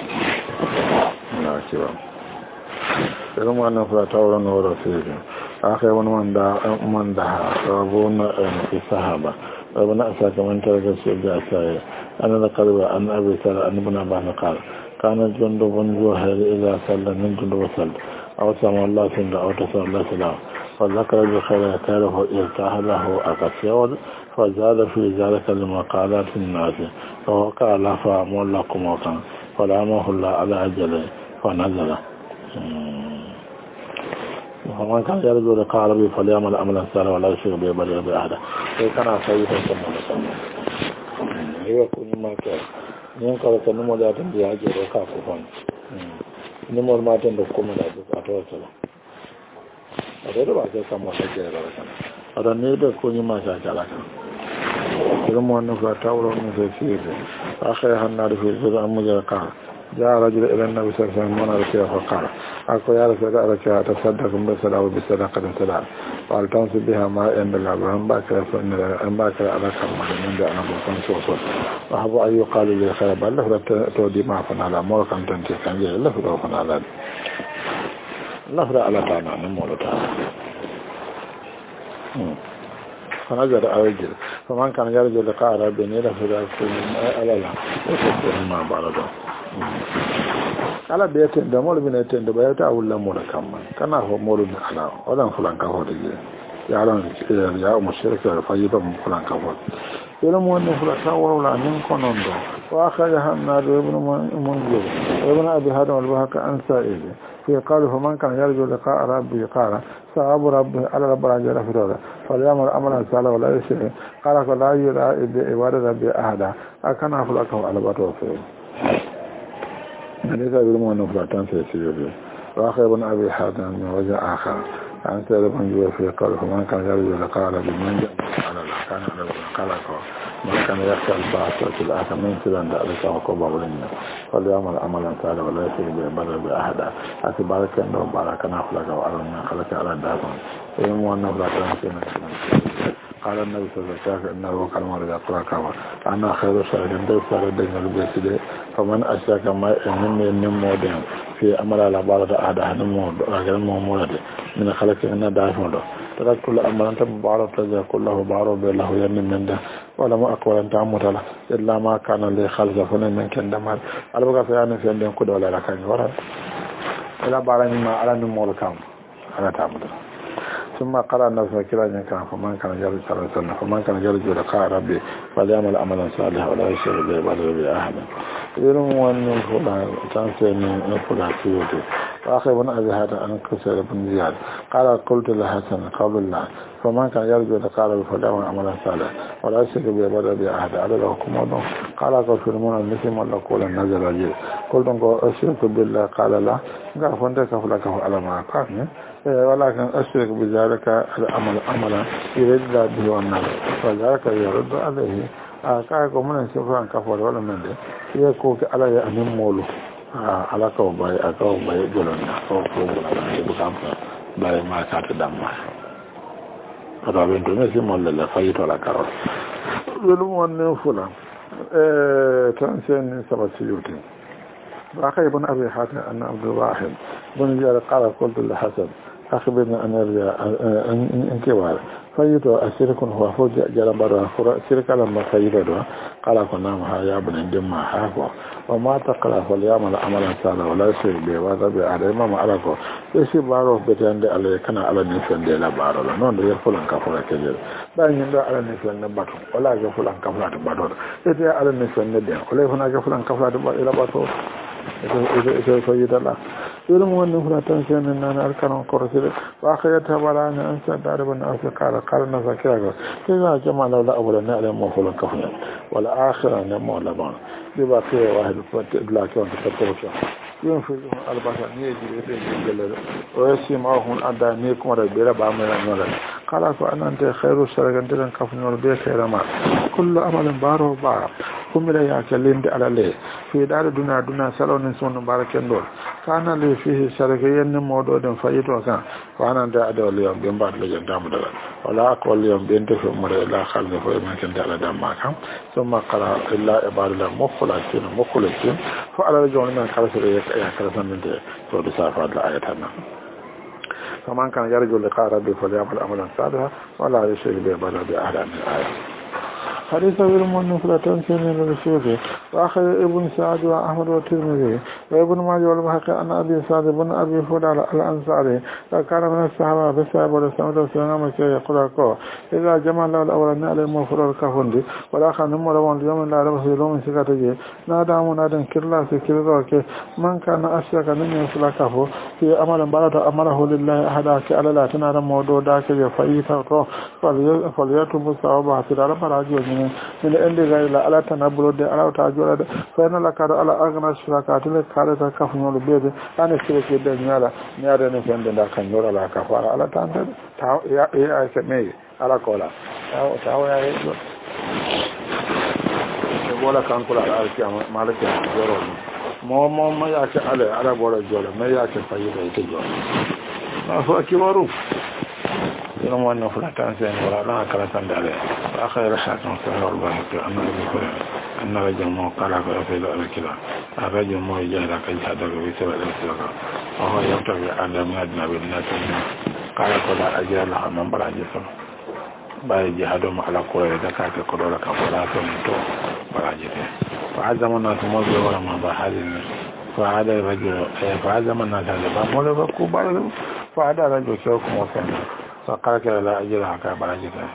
na kiwa dero mo an fa tawro no ro sege akhe won man da rabuna fi sahaba rabuna asaka man taraka sege asaya ana da qalba an abi sala an ibn abbas qala kana jundu bun zuhar ila salla min jundu wasal aw sama allah tinda aw tasalla sala فذكر بخير كاره ارتاح له أكثر فزاد في ذلك المقالات الناس فوقع له فأمر لكم وكان فلامه الله على أجله فنزل ومن كان يرجو لقاء ربي فليعمل عملا صالحا ولا يشرك به بل بأحد كان سيئا ثم نسمع يكون ما كان ينقل كنمو لا تنبي أجل وكاففا نمو ما تنبي كم لا تتوصل أريد بعض الكلام وسجل لكنا أرى نيدا كوني ما شاكلك إذا أنه فتاور من سيسير أخي هنار في سورة مجرقة جاء رجل إلى النبي صلى الله عليه وسلم ركيه فقال أكو يا رسول الله ركيه تصدق بسلا وبصدقة سلا قال تنصب بها ما عند الله وهم باكر فإن أن باكر على كرمه من دي أنا بكون سوصل وحبوا أن يقال لي خير بل له تودي ما فنالا موركا تنتي كان جاء له فنالا لفظ على تعالى نمول تعالى فنظر أرجل فمن كان يرجو لقاء ربي نيله فذلك على لا يكفر ما بعده على بيتين ده مول بين يتين ده بيتا ولا مول كمان كان هو مول على ولا فلان كهو دي يعلم يا مشرك فيبقى فلان كهو يلم أن فلان ولا من كنون ده وأخذها النار ابن منذر ابن أبي هذا والبهك أنسى إليه في قاله فمن كان يرجو لقاء ربي قال صعب ربه على رب العجل فرورا فليعمل عملا صالحا ولا يشرك قال فلا يرى بعبادة ربي أحدا أكن أخلقه على بطوفه ليس بالمؤمن فلاتان سيسير وآخر ابن أبي حاتم من وجه آخر عن سيد بن جوير في قاله فمن كان يرجو لقاء ربي من جاء على الأحكام على قالك ما كان يخشى البعث في الآخر من سلان ذلك وقوبة ولنا فليعمل عملا صالحا ولا يشرك بعبادة ربي أحدا أتبارك أنه بارك أخلقه وعلى من خلق على الدافن إنه أنه لا تنسينا قال النبي صلى الله عليه وسلم إنه كلمة لأقراك أنا خير شاهد دي سارد دي البيت فمن أشاك ما ينمو دين في أمر على بعض أحدا نمو رجل مولد من خلق إنه دافن ترى كل أمر أنت مبارك تجاه كله بارو بالله ينم من ده ولا ما أقوى أنت عمت له إلا ما كان لي خلق فنن من كن دمار على بقى في أنا في عندهم كده ولا لكان ورا إلا بارني ما على نمو لكام أنا تعمد ثم قرأ النفس كلا كان فمن كان يرجو صلى الله عليه وسلم فمن كان يرجو لقاء ربي فليعمل عملا صالحا ولا يشرك بعبادة ربي أحدا يرموا أن فلان تنسى من فلان سيوتي وأخي بن أبي هذا عن كسر بن زياد قال قلت لحسن قول الله فمن كان يرجو لقال فليعمل عملا صالحا ولا يشرك بعبادة بأحد على له كمودون قال كفرمون المسلم ولا قول نزل الجيل قلت أشرك بالله قال لا قال فندك فلك على ما قال ولكن أشرك بذلك العمل عملا يرد به والنار وذلك يرد عليه كايكو من سفران كفر ولا من ده يكو على أن مولو على كوباي أكوباي جلنا كوباي بكام باي ما كات دم هذا بنت نسي مولا لا فايت ولا كارو ولمن فلان تنسين سبع سيوتين وأخي بن أبي حاتم أن عبد الواحد بن زياد قال قلت لحسن أخبرنا أن يرجع انكوار فايتو أشركون هو فوج جلبرا شرك لما فايتو قال فنام يا ابن دم حاكو وما تقرأ فليعمل عملا صالحا ولا يشرك بعبادة بأحد ما علىكو يشي بارو بتند على كان على نفسن دي لا بارو لا نون دي فلان كفر كجل بان يندو على نفسن باتو ولا فلان كفر باتو يتي على نفسن دي ولا فلان كفر الى باتو إذا فايت الله يرمون أنه لا تنسى أن أركان قرصير وآخر يتبع أن أنسى دارب الناس قال نفكره إذا جمع لولا أولا نعلم مفعول كفنا ولا آخر نمو لبان بباقي واحد لا كون تتوقع ينفذ البشر نيجي بيجي ويسمعهم أدى نيكم ربيرا بعمل نولا قال فأنا أنت خير الشركة تلك كفنا ربيع خير ما كل أمل بارو بار هم لا يأكلين على ليه في دار دنا سلون سون باركين دول كان لي فيه شركة ينمو دون فايتو كان فأنا أنت أدى اليوم بيمبات لجن دام دلا ولا أقول اليوم بينت في مرة لا خالد في مكان دلا دام ماكم ثم قال إلا عباد الله مخلصين فعلى الجون من كرسل يكرسن من ده سود سافر الآياتنا فمن كان يرجو لقاء ربي فليعمل عملا صالحا ولا يشرك بعبادة بأحد من الآيات حديث غير من فلا تنسين للشيخ وأخذ ابن سعد وأحمد والترمذي وابن ماجه والبهقي أن أبي سعد بن أبي فضال الأنصاري كان من الصحابة بسبب ولسمة والسلام يقول إذا جمع الله الأول نعلم المفرور الكفندي والآخر نمر وان اليوم لا ربه يلوم سكتجي نادى مناد كرلا سكرروك من كان أشرك نمي فلكه في أمر بلد أمره لله أحداك على لا تنار موضوع داك يفايته فليتم صوابه في رب العجوز من عند غير لا على تنبلو دي على تاجولا فإن لك على أغنى الشركات لك على تكفن والبيت أنا اشترك يدين نيادا نفند دا كان يورا لا كفارة على تانتد تاو يا سمي على كولا تاو يا يقول كان كولا على الكيام مالك يورا مو ما ياك على بولا جولا ما ياك فايدة يتجولا ما هو كبارو يوم أنه فلا تنسين ولا لا كلا تندالي وآخر حاكم صحيح البهقي أن رجل مو قال فأفيد على كلا الرجل مو يجاهد كجهد بسبب الاسلام وهو يبتغي أن يمنعنا بالناس قال كلا أجال لها من بلا جسم باي جهادهم على قوة ذكاك قدولك فلا تنتو بلا جسم فعزم الناس موزي ولا ما بحال فعاد الرجل فعزم الناس هذا فمولا فكوبا فعاد الرجل شوكم وفنه فقال كلا لا أجلها كابلا جدا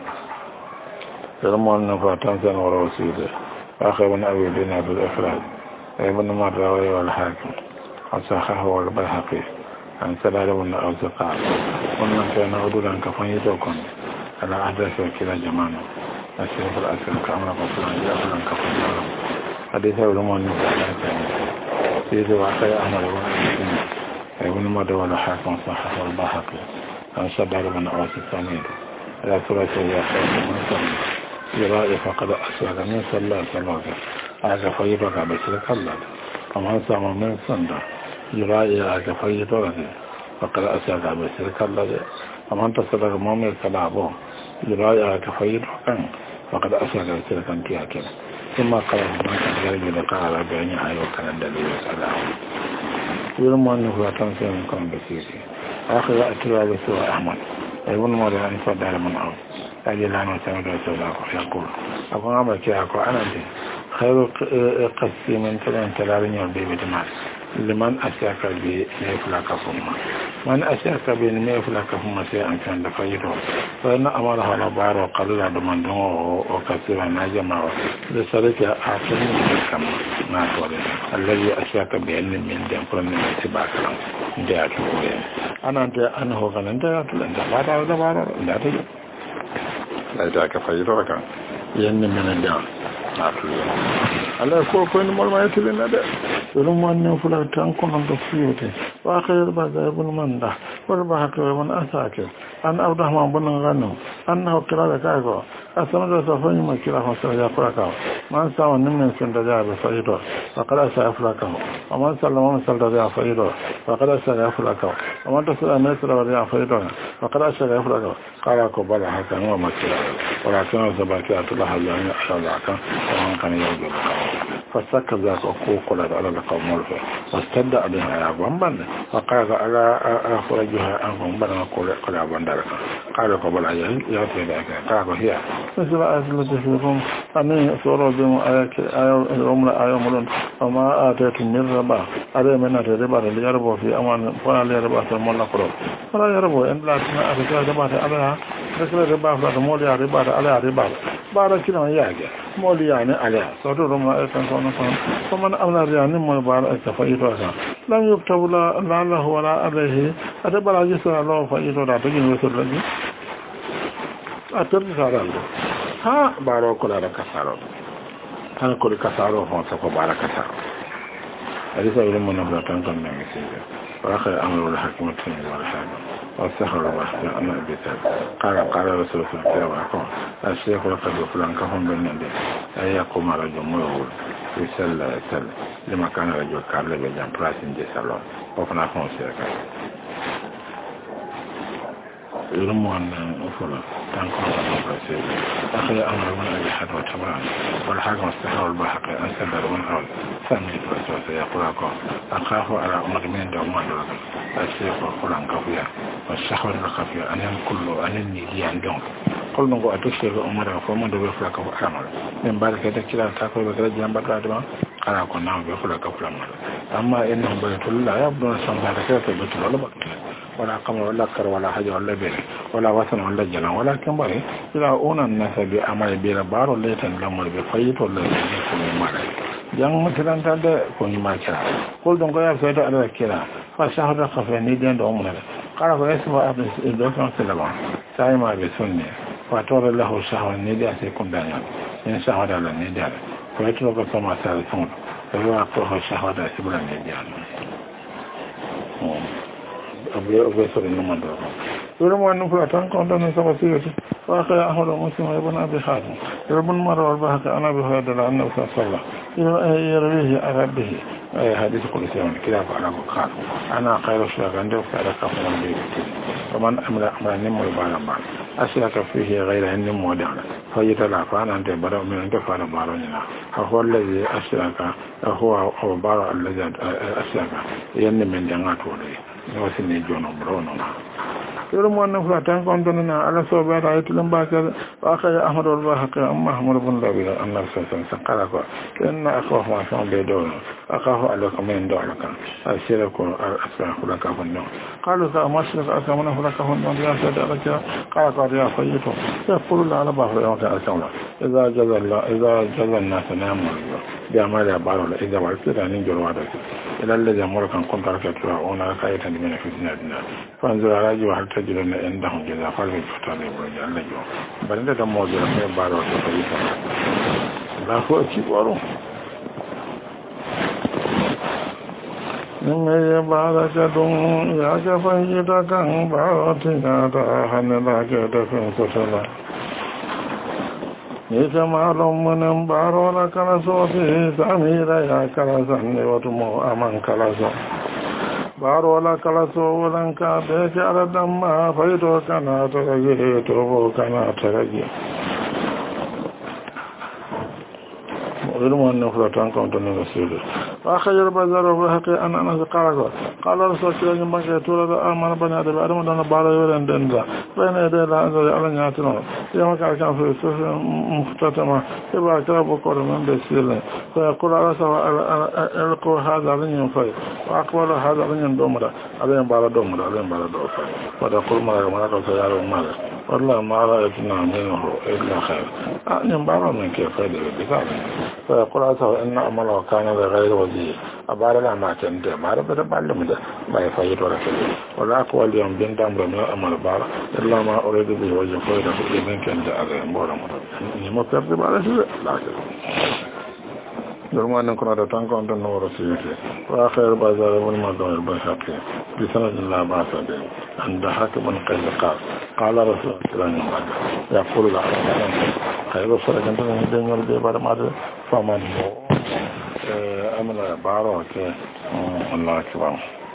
فلما أنه تنسى ورسوله فأخي بن أبي دينا في الإخراج ابن مرة والحاكم وصححه والبيهقي عن سلال بن أوس قال ومن كان عدولا كفنيتكم على أحداث كلا جمانا الشرف الأسر كأمر قصرا جاء كفنيتكم حديث علماء النفع سيد وعقي أحمد ابن مرة والحاكم صححه والبيهقي عن سلال بن أوس الثاني على ثلاثة يخير من سنة يرائي فقد أسوأ من صلى صلاة أعجى فيبك بسرك الله ومن سامى من سنة يرائي أعجى فيبك فقد أسوأ بسرك الله ومن تصدق مؤمن كلابه يرائي أعجى فيبك فقد أسوأ بسرك كياكل ثم قال من كان يرجو لقاء ربعني وكان الدليل سلام يرمى أنه لا تنسى من كون بسيري آخر أتوا بسوء أحمد يقول مولى أن يفضل من أول أجل أن يسمد رسول الله يقول أقول أمرك يا أقول أنا خير قسي من تلين تلارين يربي بجمال liman asyaka bi ne fulaka kuma man asyaka bi ne fulaka kuma sai an kan da fayito fa na amara hala baro qalila da man don o kasira na jama'a da sarki a tun kam na to allazi asyaka bi ne min da furan ne tibaka da ya to anan da an ho kan da to da ba da baro da ta da ka fayito kan yanne men da Allah ko ni molma yetile na de dum wonne fula tan ko non do fiyote wa khayr ba da ibn manda wal ba hakka man asake an abdurrahman bin ghanam annahu qala ka ko asama da safani ma kira ko sa ya furaka man sa wannan men sun da ya faydo wa qala sa furaka wa man sallama man sallada ya faydo wa qala sa ya furaka wa man tasala man sallada ya faydo wa qala sa ya furaka qala ko bala haka wa makira wala kana zabaki atullah ya Allah kan kan yau fasaka za ka kula da Allah ka mulka fastadda abin ya bamban fa kaga ala akhrajaha an bamban ko kula bandar kada ko bala ya ce da ka ko hiya sai aslu tashurun anin soro bi ayati umra ayamulun amma atatu min raba are mena da riba da yarbo fi aman fa la riba ta molla ko fa yarbo en la tana aka da ba ta ala da riba da molla riba da ala riba bara kina yage moliya ne ala sautu ruma aikan kawai kuma na amna riyanin mai ba a ta fa'ito ta lam yuktabu la lahu wala alaihi adabara jisa Allah fa'ito da bigin wasu lagi a tarbi sarar ha baro kula da kasaro kan kula kasaro hon sa ko bara kasaro hadisa irin mun na tan kan ne sai wa akhir amru al hakimatu wal hakim والسحر والحسن أنا بيتك قال رسول الله صلى الله عليه وسلم الشيخ لقد فلان كهم بالنبي أي يقوم رجل ميول يسلى لما كان رجل كارل بجان براسين دي سالون وفنا فونسيكا يرمو أن أفضل تنقل الله برسيل أخي أمر من أجل حد وتبعان والحاكم السحر والبحق أن سدر من أول سامي برسول سيقول لكم أخاف على مدمين دومان لكم الشيخ وفلان كفيا والسحر الخفيا أن ينقلوا أن ينجي عندهم قل نقول أتشير أمره فما دو بفلك فأمر من بعد كده كلا تاكل بكرة جنب الرادما قال أكون نعم بفلك فأمر أما إنهم بيت الله يبدون سنبات كده بيت الله بكرة ولا قمر ولا كر ولا حاجة ولا بير ولا وثن ولا جنان ولكن بري إذا أون الناس بأمر بير بار ليتن لمر بفيت ولا يكون مالك yang mutiran tanda kun ma kira kul don ko ya sai da ala kira fa shahada khafa ni den do mun kala ko esma abis do kan selama sai ma be sunni fa tawra lahu shahwa ni da sai kun danya in shahada la ni da ko to ko sama sai sun ko wa ko shahada sibran ni da abu sore no mando ورم أن فلان كون دون سبسية وأخي أحمد مسلم ابن أبي حاتم ابن مرة البحث أنا بهذا لأنه صلى الله يرويه أربه حديث كل سيوم كلا فعلا قال أنا خير الشيخ عندي وفعلا كفر به ومن أمر نمو يبالا بعض أشياء فيه غير النمو ودعنا فيتلا فأنا أنت بدأ من أنت فعلا باروننا هو الذي أشياء هو بارو الذي أشياء ينمي من جنات وليه وسني جونو بروننا يرمو أن فلان كون دون على صوبة رأيت لهم باكر وأخي أحمد والباحق أما أحمد بن لبيل أن نفسه سنقلق إن أخوه ما شون بيدون أخوه عليكم من دولك أسيرك أسرع فلك فندون قالوا كأمشرك أسمنا فلك فندون يا سيدك قال قال يا خيطه يقول الله على بحر يوم كأسمنا إذا جز الناس نعم بأعمال أبعاد إذا وعدت أن ينجر وعدك إلى الذي أمرك أن كنت ركتها هنا كايتا من فتنة الناس فانظر على وهل تجدون عندهم جزاء فالك فتالي برجع اللجوء بل إذا موجود من أبعاد وتفريقا لا هو أكبر إنه يبعدك دون يعجفيتك بعضتنا تأهن لك دفن فتلا يجمع من بارو لك لصوتي سمير يا كلاسن وتمو أمان كلاسن بارو لك لصوتي كابيك على الدم فيتو كنا ترجي توبو كنا ترجي علم أن فلان كنت نرسل وأخرج البزار وبهقي أن أنس قال رسول الله بنك تولد آمن بني آدم آدم دون بارا يولن دنزا بين يدي الله عز وجل على نياتنا يوم كان في الصف مختتمة يبقى كرب وقول من بسيله فيقول على سواء ألقوا هذا لن ينفي وأقبل هذا لن يندومر عليهم بارا دومر عليهم بارا دوفر فتقول ما سيار المال والله ما رأيتنا منه إلا خير أن بارا من كيف يدري فيقول على سواء إن أمله كان لغير وزير أبارا لا ما كنت ما ربط بعلم ده ما يفيد ولا كذا ولا أقوى اليوم بنت أمر من أمر بارا إلا ما أريد به وجه خير إذن كنت أغير مورا نمو كرد على شيء لا كذا درمان كنا تانكون تنور سيئة وآخر بازار والمدون البيهقي بسند الله بأس به عند حاكم قيل قال رسول الله يقول له خير الصلاة كنت نهدين والبيبار ماذا فمن هو أمن بارك الله أكبر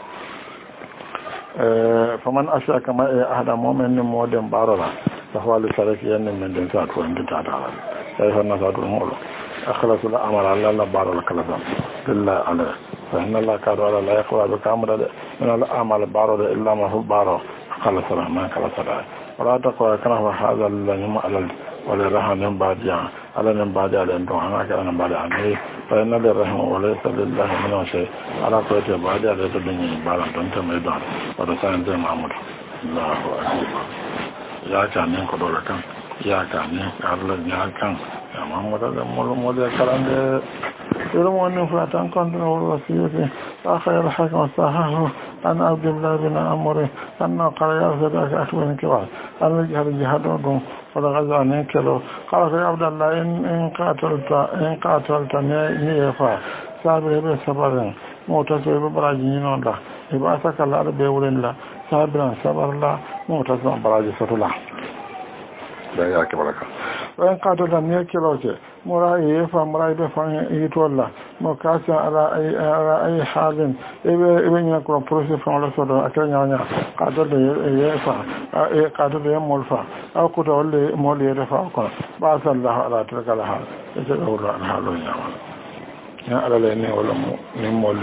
فمن أشرك ما أحد مؤمن مودن بارلا فهو لسلك ين من دين سات وين تتعالى كيف النسات المول أخلص الأمر على الله بارلا كلام بالله عليه فإن الله كاد ولا لا يقول بكامل من الأعمال بارلا إلا ما هو بارا خلص الرحمن خلص الله ولا تقوى كنه هذا الذي على ولا رحم بعدها على من بعد على أنتم أنا كأنا بعد عني فإن للرحم وليس لله من شيء على قوة بعد على الدنيا بعد أنتم ميدان ورسالة زي محمد الله أكبر يا كان ينقدر كان يا كان يقدر يا كان يا محمد المولى كلام ده يرمون نفرتان كنت والوصية آخر الحكم الصحاح أن عبد الله بن عمرو أنه قال يا صدق أكبر كبار أن الجهاد ولا غزا نكلو قال يا عبد الله إن قاتلت نيفا صابر بصبر موتسر ببراجين الله يبعثك الله بيول الله صابرا صبر الله موتسر براجي ستلا لا ياك بركة وإن قاتلت نيكلو مرأي فمرأي بفان يتولى مكاسا على أي حال إبن يكون بروسي فان لسودو أكين يعني قاتل يفا قاتل يمولفا أو قتل مولي يرفا بعث الله على تلك الحال يجب الله الحال يعمل على لأنه ولا نمول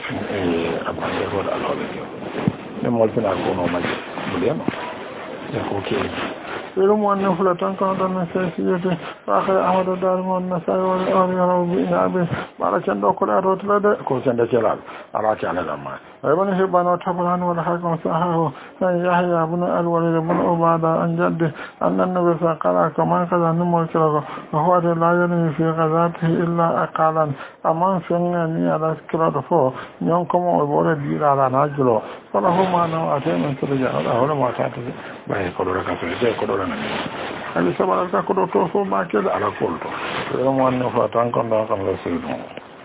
أبعاد يقول الحال نمول فينا أكونوا مليانو يقول كيف يرمو أن نفلتان كانت النسيسية فأخي أحمد الدارم والنسائي والأريان بإنابه بارك أن دوكل أروت لدى كوشن دكيلال أراك على الأمان ويبني حبان وطبران والحاكم صحاه أن يحيى بن الوليد بن عبادة عن جده أن النبي صلى الله عليه وسلم كما كذا نمو كلاك وهو لا يرمي في غزاته إلا أقالا أمان سنعني على سكرات فو يومكم ويبور دير على ناجلو فله ما نوعته من سرجاء الله ما تعطي بأي قدرك سرجاء قدرنا هل سبب الكاكدو توفو ما كذا على كله يوم أن نفاتان كنا كنا سيدون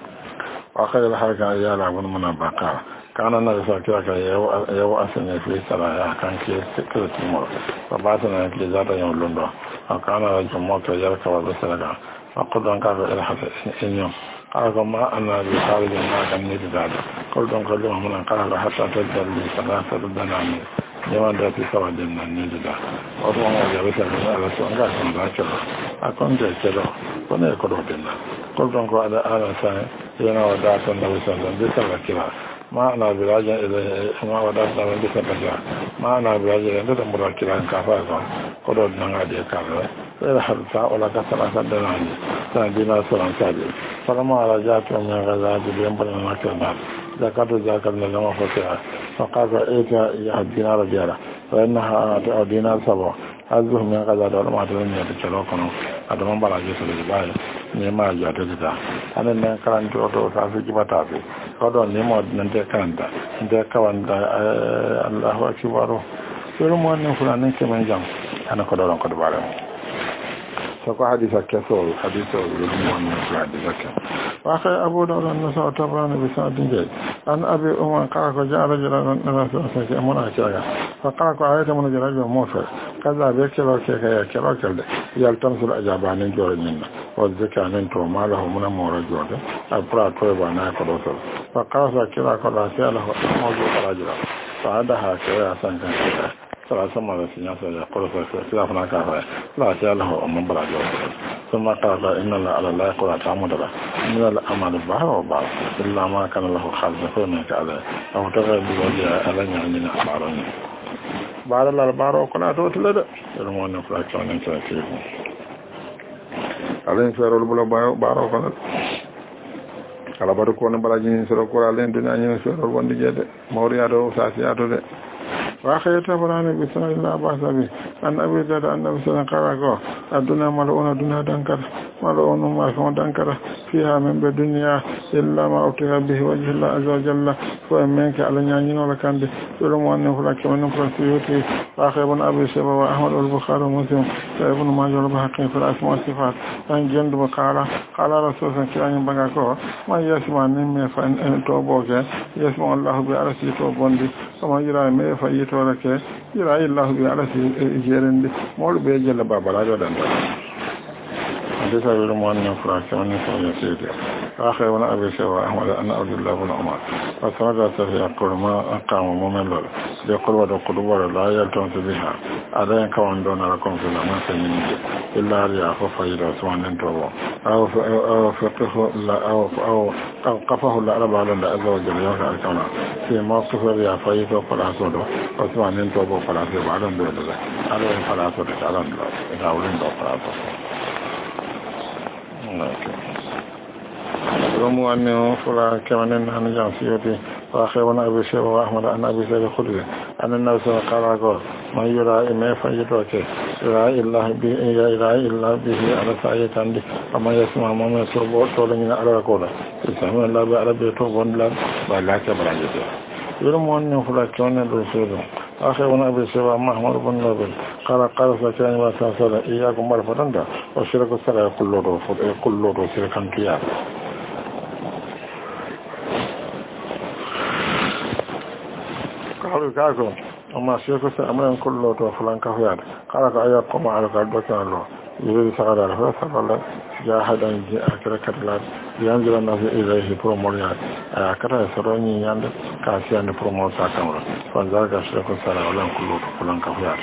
وآخر الحركة يالا بن منبقى كان النبي صلى الله عليه وسلم يو أسنى في سرايا كان كيس مر فبعثنا في ذات يوم لندو وكان رجل موت يركب بسرعة فقلت أنك إلحق إنيوم قال ما أنا بخارج ما كان نجد هذا قلت أنك لهم من قال حتى تجد لي ثلاثة دنانير yawan da fi kawai din nan ne da wato wani ya bisa da ala so ga kan da ke a kan da ke da wani ko do din nan ko don ko da ala sai yana wada kan da bisa da bisa da kira ma ana biraja ila ma wada da bisa da ma ana biraja da murakira ka fa ko do nan ga da ka sai har ta wala ka sala da nan sai dina salan sai farama rajatu min ghazati bi amban ma kana zakatu zakal na lama fatiha فقال إيجا يهدينا رجالا فإنها دينار سبع أزه من غزة ولما تلين يتشلوكنا هذا من بلا جسر الجبال نيما جاتتا أنا نكران جوتو تافي جبتافي قدو نيما ننتي كانتا ننتي كوانتا الله أكبر فلما نفلان نكمن جام أنا قدو لن قدو بارم فقال حديثة كثول حديثة للمؤمن في حديثة وأخي أبو داود النساء تبراني بسنة جيد أن أبي أمان قالك جاء رجلا نرسل أمنا كيكا فقالك آية من رجل موفر كذا بيكلا كيكا يكلا كلا يلتمس الأجابان جور منا والذكى ننتو ما له من مورا جور أبرا طيبا ناكل وصل فقال كلا كلا سياله موجود رجلا فعدها كلا سنكا كيكا sala sama da sinya sa ya ko ko sala fana ka fa la ta Allah umman bara jo ثم قال إن الله على الله يقول تعمد له من الأمر بحر وبعض إلا ما كان له خالد فإنك عليه أو تغير بوجه ألن يعنينا أبعرني بعد الله البحر وقنا توت لدى يرمون فلاكون انت كيف ألين فيرول بلا بحر وقنا على بارو كون بلا جين سرو كورا لين دنا ني فيرول وندي جده موريادو ساسياتو de وآخر تبراني بسنة الله بحثه أن أبي ذات أن أبي سنة قرأكو الدنيا ملعونة دنيا دنكر ملعون ما كون دنكر فيها من بدنيا إلا ما أوتي به وجه الله عز وجل فأمينك على نيانين ولا كان دي يلوم أنه فلك من فرسيوتي وآخر ابن أبي سيبا وأحمد البخاري ومسلم وابن ماجه البحقين في الأسماء والصفات أن جند قال رسول الله كرام بغاكو ما يسمع نمي فإن توبوك يسمع الله بأرسي توبوندي وما يرى مي فأيتورك يرى الله بأرسي جيرندي مول بيجل بابا دندا حديث أبي المؤمن فراك من سوى سيدي آخر من أبي سوى أحمد أن عبد الله بن عمر فسمعت يقول ما أقام مؤمن يقول ودقل لا يلتمس بها ألا يكون دون لكم في الأمان سنين إلا رياف فايدة سوان انتظر أو فقه أو قفه الأرب على الله عز وجل يوم الكون في موقف رياف فايدة فلا صدو وسوان انتظر فلا صدو على الله على فلا صدو على الله إذا أولين دو فلا صدو رموا أنه فلا كمان أن جانسيتي وآخرون أبي شيخ وأحمد أن أبي شيخ خلده أن النبي صلى الله عليه وسلم ما يرى ما فيدرك يرى الله به على سعية عندي وما يسمع ما يسرب طولين على قوله يسمع الله بعربية وبندلا ولا كبر عنده يرموا أنه فلا كمان رسوله آخرون أبي شيخ محمد بن نبيل قال سكان وساسل إياكم مرفضا وشرك السرع كله شركا كيا قالوا كاكم وما شرك السرع أمرا كله فلان كفيان قال أياكم على قلبك الله يريد سغر على فسر جاهدا أكرك الله ينزل الناس إليه بروموليات أكرا يسروني يند كاسيان برومول ساكمرا فانزالك شرك السرع ولن كله فلان كفيان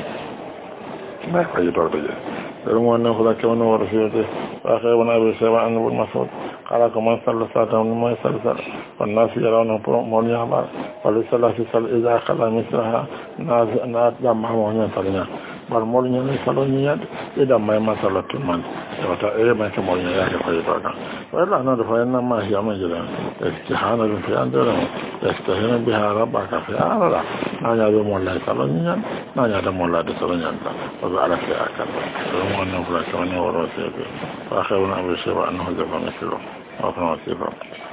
ما يقدر بيه يرموا أنه فلاك من ورسيته وآخر ابن أبي سيبا أن ابن مسعود قال كمان صلى ساعة وما يصلي ساعة والناس يرونه موليها بعض وليس الله في صلى إذا خلى مثلها ناس دمها وهي صلينا بل موليها يصلون إذا ما يمثل التمان وتا ما كموليها يكفي بقى وإلا نعرف إنما هي مجرى استهانة في أندرهم يستهين بها ربك في أعلى نايا بمولا يصلون نايا بمولا يصلون وبعلى في أكل رموا أنه فلاك من ورسيته وآخرنا أبو الشيبة أنه زفا مثله وأخنا وصيفا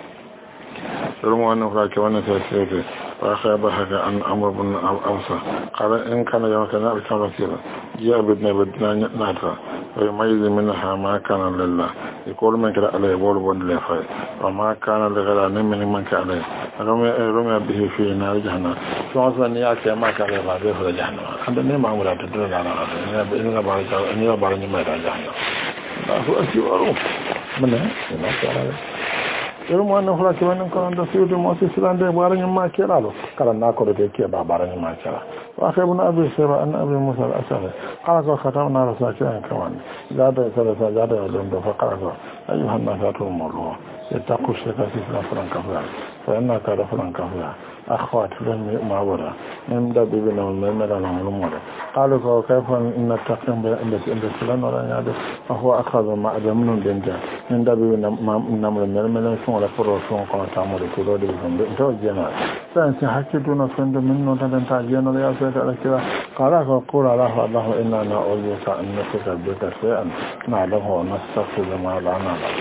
رموا أنه فلاك من ورسيته وآخر بحث عن أمر بن أوسى قال إن كان يوم كان أبكى رسيلا جاء بدنا نعطى ويميز منها ما كان لله يقول من كان عليه بول بن لفاي وما كان لغير من كان عليه رمي به في نار جهنم فأصلا نياك ما كان لغير في جهنم عندنا ما أمرا تدرنا على إننا بارج ما جهنم لا أسيوارو منه ما كان يرمو أنه فلا كمان كان دسيوت موسى سلان ده بارج ما كيرالو كلا ناكل ده كي بارج ما كيرا وآخر ابن أبي سيبا أن أبي موسى الأشعري قال ختمنا رسالة كمان زاد ثلاثة زاد علم فقال أيها الناس أتوم الله يتقوا الشرك في فلان كفر فإنك فلان كفر أخوات لم معبرة من دبيبنا والمرمى لهم الأمور قالوا كيف إن التقيم عند فلان ولا يعد فهو أخذ مع من دنجا من دبيبنا نمر المرمى لهم ولا فرصون كنا تعمل كذا دبيبهم توجينا فإن حكيتنا فند منه تنتاجينا لا يسوي على كذا قال الله إننا نعوذك أن نفك بك شيئا نعلمه ونستغفر ما لا نعلم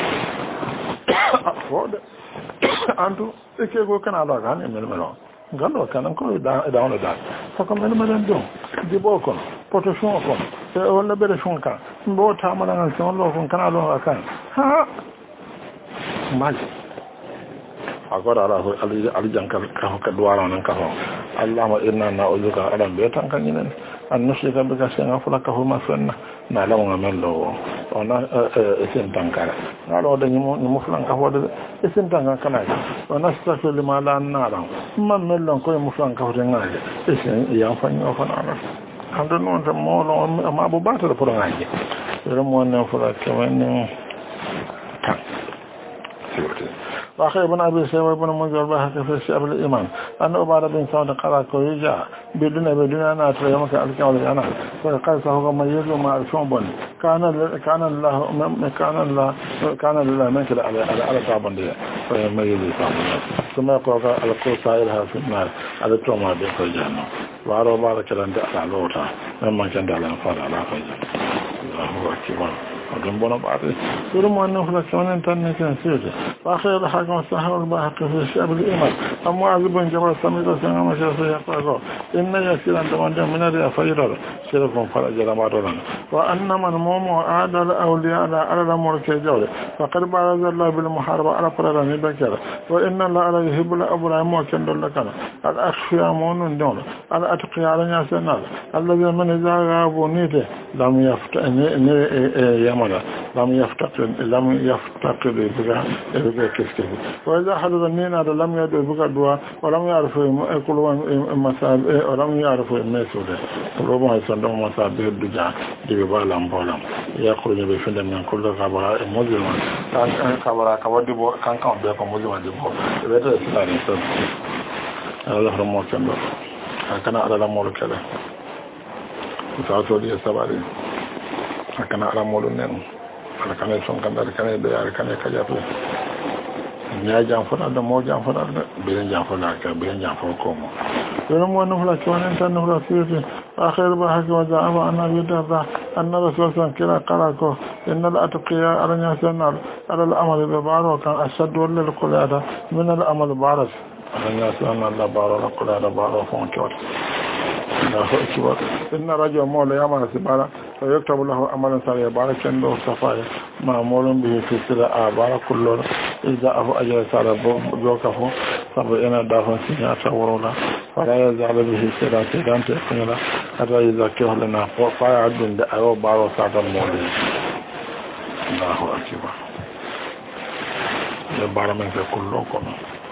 andu eke go kana da gane melmelo gallo kana ko da on da fa ko melmelo do di boko poto shon ko e wala bere shon ka mbo ta mala ngal shon lo kon kana lo akan ha mal agoda ala aljanka ka duwara nan ka Allahumma inna na'udhuka alam be tan kan yinen an nusika bika senga fulaka huma sanna na lawo ngamello ona esen tankara na lo da nyimo fulan ka hodo esen tanka kana ona stafel ma la nara man mellon ko mo fulan ka hodo ngaaje esen ya fanyo fana ando non tan mo lo ma bu bata do pour ngaaje dero mo ne fulaka wani tan وأخي ابن أبي سيوى ابن منذر بحث في الشعب الإيمان أن أبار بن سعود قرأ كويجا بدون أنا أتريمك الكعب الأنا وقال سهو ميز وما أرشون بني كان الله منك على صعبا دي فيميز صعبا ثم يقول القول سائلها في النار على توما بيك الجنة وعلى بارك لن تأتى لوتا ممن كان دعلا فعل على فجر الله أكبر ودن بنا بعض يرمو أنه فلكمان انتنك نسيته وأخير الحاكم السحر الباحق في الشعب الإيمان أمواعز بن جبل سميت سنة مشاسة يقول إن يسير أن تمنجم من الرئة فيرر شركم فرج لمارنا وأن من مومو عاد الأولياء على الأمور كجولة فقد بارز الله بالمحاربة على فرارا نبكر وإن الله على يحب الأبرا موكن دلكنا الأخفياء مونون دون الأتقياء على ناس النار الذي من إذا غابوا نيته لم لم يفتقد بك كسكه وإذا حدث النين هذا لم يدعو بك الدعاء ولم يعرف قلوب المساب ولم يعرف المسود قلوبهم يصندوق مساب الدجاء دبالا بولا يخرج بفند من كل خبراء مظلم كان خبراء كودبو كان بيكم مظلم دبو بيت الإسلام سب الله رحمه الله كان على الأمور كذا وتعطوا لي السباري akana alamolu nen akana son kan dar kana do yar kana ka jafu nya jam fona da mo jam fona da be jam fona ka be jam fona ko mo don mo no fla ko nen tan no fla fi akhir ba hakwa da aba ana yada da anna rasul san kira qala ko inna al atqiya aranya sanar ala al amal bi baro kan ashad wal qulada min al amal baras aranya sanar la baro la qulada baro fon ko الله أكبر إن رجل مولى يعمل سبارة ويكتب له عملا صالحا بارك عنده صفايا معمول به في سلة بارك كله إذا أبو أجل صار بوكه سبعين دافن سنة ورولا فلا يزال به سلة سيدان تكون له حتى يذكره لنا فيعد من دعوة بارو سعد المولى الله أكبر يبارك من كلكم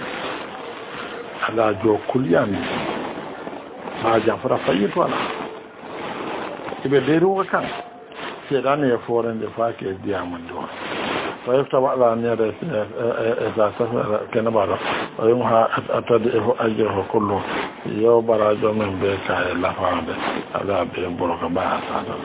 على جو كل يوم ma jafara fayyito ala ibe deru kan sedane ya foren de fake diamond do fayifta wala ne da za sa kana bara ayum ha atade e ajro kullu yo barajo men be kay la faande ala be boroka ba sa do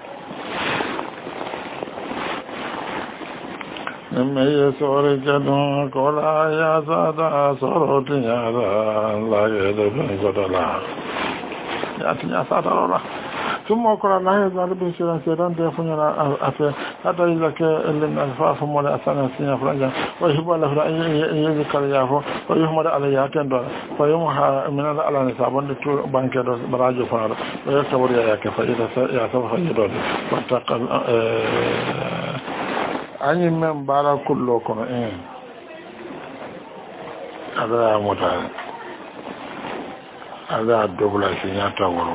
نم يسور جدون كلا يا سادا سورت يا لا يدبن صدلا يا سادا لا ثم كلا لا يزال بشرا سيران دفننا أفه حتى إذا كان الفاف مولا أسانا سينا فرجا ويحب الله يذكر يافو ويحمد عليه كندر ويمها من الله نسابون لتور بانكر براجو فنار ويكتبر يا كفاية يا سبح يدور واتقل anyi men bara kullo kono ada mota ada dobla sinya taworo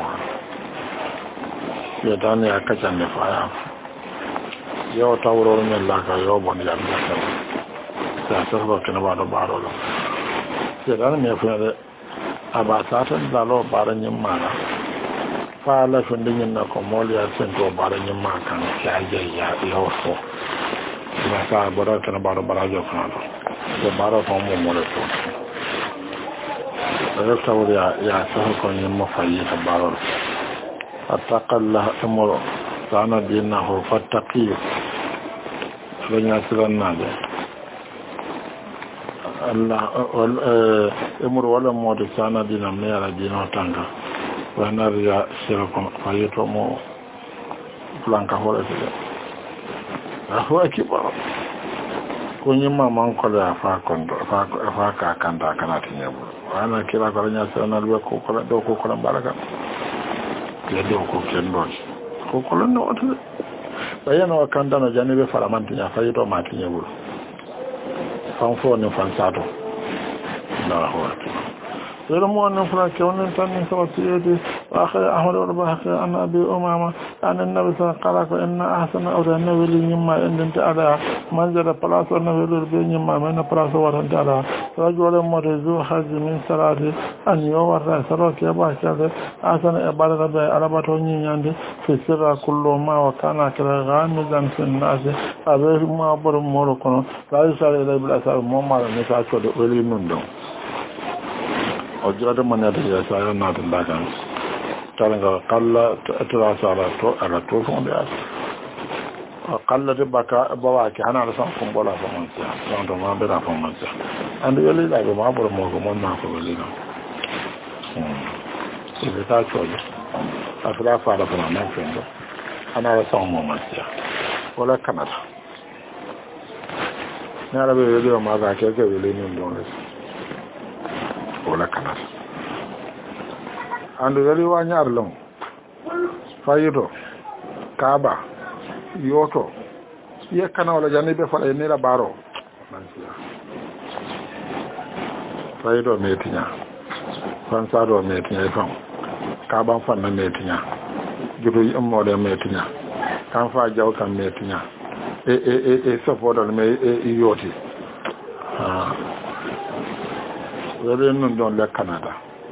ya dani akacha ne faya yo taworo men la ka yo bon ya ta ta ba kana ba do baro lo ya dani me fa da aba ta ta da lo bara nyin mara fa la fun din na ko moli ya sen to bara nyin ma kan ya ya yo fo masa bora kana baro barajo kana do baro ko mo mo le to da tawri ya sa ko ni mo fayi ta baro attaqallah amru sana dinahu fattaqi lanya siran nade Allah amru wala mo de sana dinam ne ala dino tanga wana ya sira ko fayi to mo planka hore de aho akiba kunyi mama nkola ya fa kondo fa ka kanda kana tinyebu ana kila kwa nya sana lwe ko kola baraka le do ko kendo ko kola no otu bayana wakanda no janibe faramanti ya fa yito matinyebu fan fo ni fan sato Allahu akbar يرمو أن فلك ونن تنين سوتيدي وآخر أحمد والبحق أن أبي أمامة أن النبي صلى الله عليه وسلم إن أحسن أولى النبي لنما إن انت على منزل بلاس النبي لنما من بلاس ورنت على رجل مرزو حج من صلاة أن يوار سروك يباك أحسن إبادة بي على بطوني يندي في سر كل ما وكان كلا غامزا في الناس أبيه ما أبر موركنا لا يسال إليه بالأسار ممار نساك ولي نندو ojjata manata ya sa yo naata ndakan tala nga kala tra sala to ala to fon de kala de baka bawa ki hana la san ko bola fa man sa don do ma be ra fa man sa and yeli la go ma bor mo ko mon na ko weli no se ta choje afla fa la fa na fendo ana la san mo man sa wala kanata na la be weli ma ga ke ke weli ni don wala kanar andu yali wa ñaar long fayito kaaba yoto yekkana wala jani be fala ni la baro fayito metinya fansado metinya fam kaaba fanna metinya judo yammo de metinya kan fa jaw kan metinya e sofodal me yoti wele nun don le Canada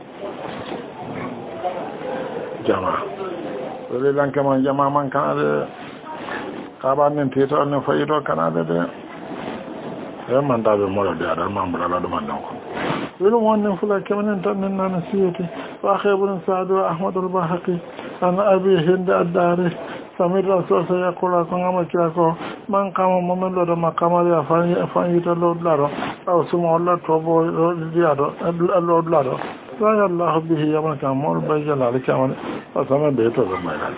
jama wele lanke man jama man Canada kaba nen tito ne fayito Canada de e man dabe molo de adal man bula do man donc wele won ne fula kemanen tan nan na siyati wa khaybun sa'du ahmad al-bahaqi ana abi hind ad-dari samir rasul sayaqulu kama kirako man kama momen do makama ya fanyita lo laro aw suma Allah tobo diado Allah laro wa Allah bihi yama kamol bayjala alkamal asama be to do mayal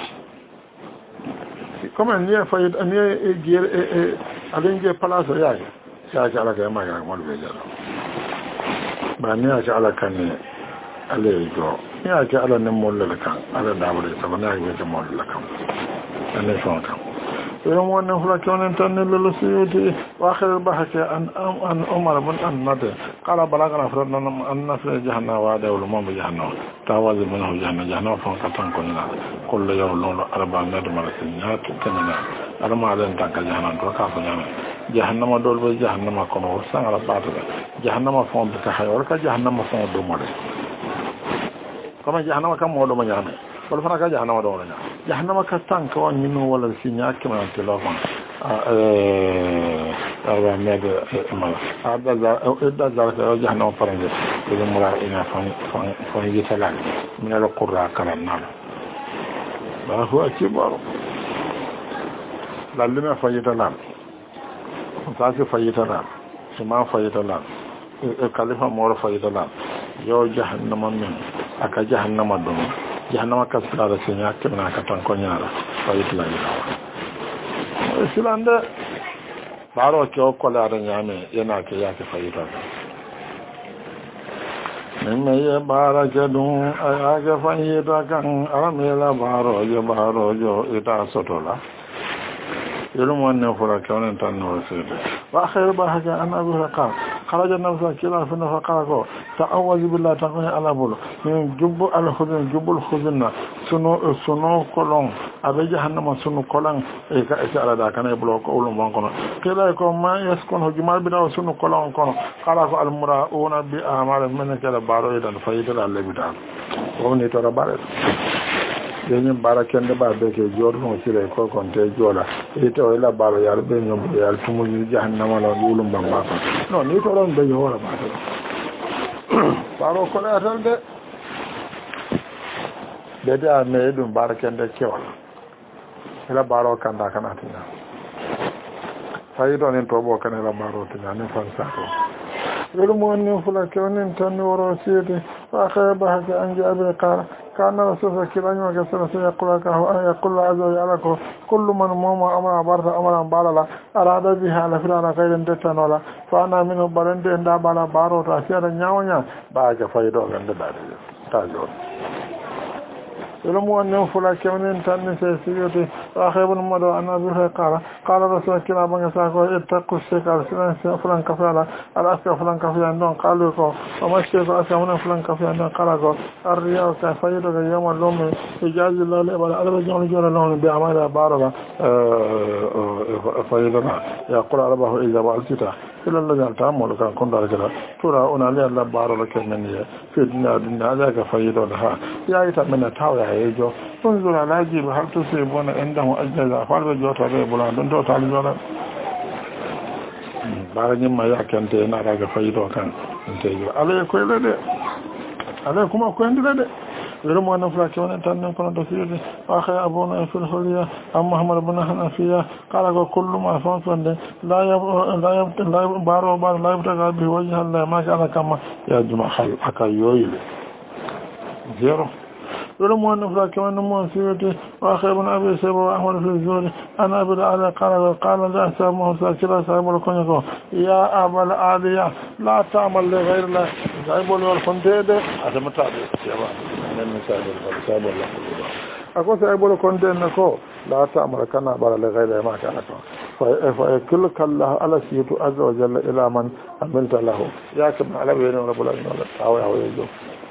comme ni fayid ani gier alinge place ya ala ga mayal mol bayjala ba ni ya ala kan ne ale go ya ke ala ne mol la kan ala dawre sabana ya ke mol la kan ane fonka يوم أن فلكون انتن للسيوتي وآخر البحث عن عمر بن النضر قال بلغنا فرنا أن في جهنم وعده ولمن بجهنم تعوذ منه جهنم فانقطن كنا كل يوم لون 400 مرسينات كمنا أرمى علينا تنك جهنم وكاف جهنم دول بجهنم كنا ورسان على باطل جهنم فان بكحي ورك جهنم فان دومر كما جهنم كم ولو من جهنم wala fana ka jahannama do wala jahannama ka tan ko woni no wala sinya ke man telefon awa mede mala da za jahannama farande ko mura ina fan yitala min al qurra karanna ba huwa kibar lallima fayitala ta ce fayitala kuma fayitala kalifa mora fayitala yo jahannama min aka jahannama do jahannama kasra da sinya kemna ka tan ko nyaara fayitla ila silande baro ko ko la da nyame yana ke ya ke fayita min me ya bara jadun aga fayita kan aramela baro jo ita sotola يلوم أن يفرق كون تنور سيده وآخر بحاجة أن أبي رقاق خرج النفس كلا في النفس قالوا تعوذ بالله تقني على بولو من جب الخزن سنو كلون أبي جهنم سنو كلون إيكا على ذاك أنا يبلوك أولم بانكنا كلا يكون ما يسكن هجمال بدا سنو كلون كنا قالوا المراؤون بأعمال من كلا بارو إذا فايدة الله بدا ومن يترى بارد yenye bara kende ba beke jor no sire ko konte jola ito ila bara yar be nyom yar tumu ni jahannama la yulum bamba ko no ni to ron be yora ba to baro ko la tan de da me dum bara kende kewala ila baro kanda kana tina fayido nen to bo kana la baro tina ne fansa ko يلوم أن يفلك ونن تنور سيدي وآخر بحث عن جابر قال كان رسول كلا وكسر سيقول يقول عز وجل كل من موما أمر بارت أمرا بالا أراد بها على فلان غير دتنولا فأنا منه برند عند بالا بارو تأثير نياونا باك فايدو عند بارد تاجور يلمون فلا كمن تن سيسيوتي وأخي بن مدو أن أبي قال رسول الله بن ساكو اتقوا الشيخ على فلان كفالا على أسكا فلان كفالا دون قالوا وما الشيخ أسكا فلان كفالا دون قالوا الرياء كفايدك يوم اللوم إجاز الله لأبال ألبا جون جون اللوم بأعمال باربا فايدنا يقول ألباه إذا بعلتتا إلا الذي أنتعمل كان كنت رجلا ترى أنا لي الله بارك مني في الدنيا ذاك فايدها يا يتمنى تاوي يجو انظر على جيب هل تصيبون عنده أجزاء فالبجوة بيبولان دون توتال جولا bara nyimma yakante na daga faydo kan intejo ale ko lede ale kuma ko ndire de wero mo na flake wona tan non kono do fiide wa khay abuna fil huliya am muhammad ibn hanafiya qala ko kullu ma fanfande la baro la yabtaga bi wajhi allah ma kana kama ya juma hal akayoyle zero wero mo na flake wona mo fiide wa khay ibn abi sabo ahmad fil zuri ana abul ala qala la samu sakira samu ko ya abul aliya la ta'mal li ghayr la zaibul wal fundede adamata be yaba nan sabul la ako saibul konde ko la ta'mal kana bara li ghayr ma kana to fa kullu kallahu ala situ azza wa jalla ila man amilta lahu ya kam ala be no rabbul alamin tawa yawo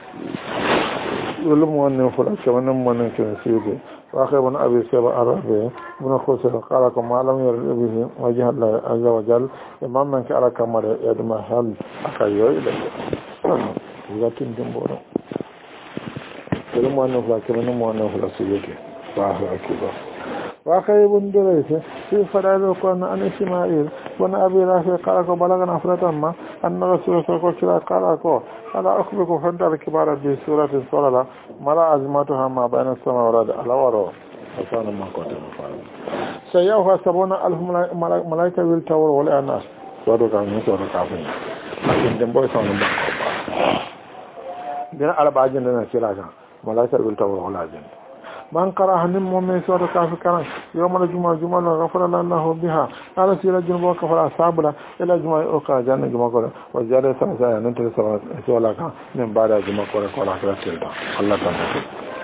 ولم أن فلان كمان من كان سيده وآخر من أبي سبع عربي من خسر قالكم ما لم يرد به وجه الله عز وجل إمام من كان كمر يدم هل أكيد إلى يقتل جنبه ولم أن فلان كمان من فلان سيده وآخر أكيد وآخر من دريسه في فرائض القرآن عن إسماعيل وأن أبي رافع قالكم بلغنا فرطما أن رسول الله قالكم ألا أخبركم فانتر كبارة بسورة الصلاة ملا أزماتها ما بين السماء والأرض على ورو فكان ما كنت مفعل سيأوها 70,000 ملائكة بالتور ولا الناس سورة كامل سورة كافين لكن دمبوي سونو بانكو دين على باجين دين سيراجا ملائكة بالتور ولا جن من قرأ نم من سورة كافي كان يوم الجمعة غفر الله بها على سيرة جنبه كفر أصحابنا إلى جمعة أخرى جنة جمعة كورة وزيادة سنة ننتظر سؤالك من بعد جمعة كورة كلا سيرة الله تعالى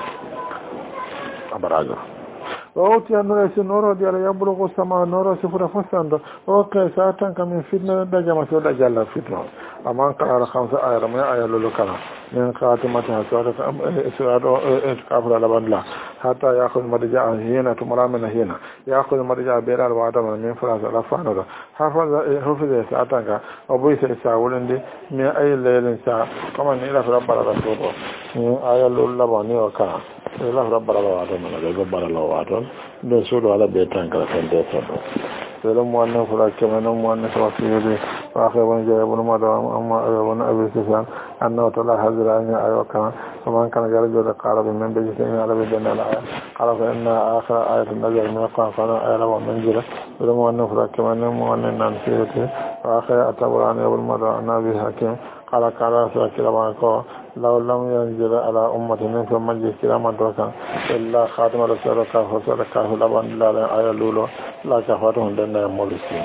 أبراجه وأوتي الناس نور ديال يبلغ السماء نور سفر فسند وكي ساتن كمن فتنة دجما سودا جل فتنة أمان قرأ 5 آية رمي آية لولكنا من خاتمتها سورة كافر لبنلا حتى يأخذ مرجع هنا تمرا من هنا يأخذ مرجع بيرال وادم من فراس الأفانة حفظ ساتنك أبوي سيساولندي من أي ليل سا كما نيلا رب الرسول آية لولباني وكا إلا رب الوادم رب الوادم ده سورة على بيتان كلا كنده سورة سلام وانا فلا كمان وانا سواسيدي وآخر من جاء ابن مدام أما ابن أبي سفيان أنه طلع حضر أن أيوة كان ومن كان يرجو قارب من بجسين على بدنا الآية قال فإن آخر آية النزل من القرآن فأنا آية لما منزله سلام وانا فلا كمان وانا نانسيتي وآخر أتبر أن ابن مدام أن أبي حكيم قال رسول الله لو لم ينزل على أمة من ثم مجلس كلاما دوكا إلا خاتم رسول الله فصل كافر لبن الله آية لولو لا كفاتهم لنا يمولسين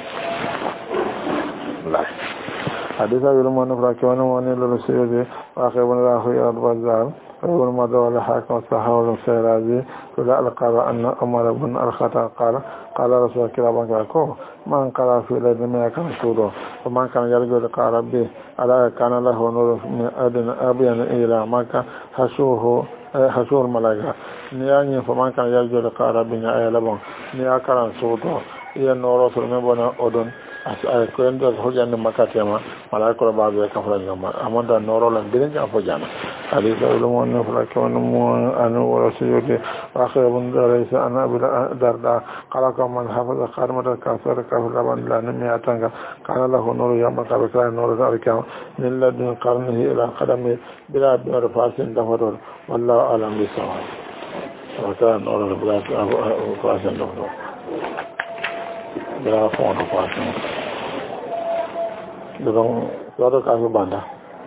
لا حديث أبي لما نفرك ونواني للسيدي وآخر بن راهي البزار وابن مدى والحاكم والصحابة والسيرازي فلا ألقى أن أمر بن الخطأ قال رسول الله كلاما من قال في ليل ما كان سوره ومن كان يرجو لقاء ربه ألا كان له نور من أبين إلى مكة حشوه الملائكة نياني فمن كان يرجو لقاء ربه أي لبن نيا كان سوره إلى نور من بنا أدن ay ko endo hojande makatema mala ko baabe ka fala ngam amanda noro lan dinen ja fojana ali da lo mon no fala ko mo anu wala suyuti akhir bun darisa ana bila darda qala ka man hafaza qarmata kasar ka fala ban la ne atanga kana lahu nuru yamma ka ka nuru zarika min ladun qarnihi ila qadami bila dur fasin dafar wallahu alam bisawab wa kana nuru bila fasin dafar bila fond fasin donc yodo ka fi banda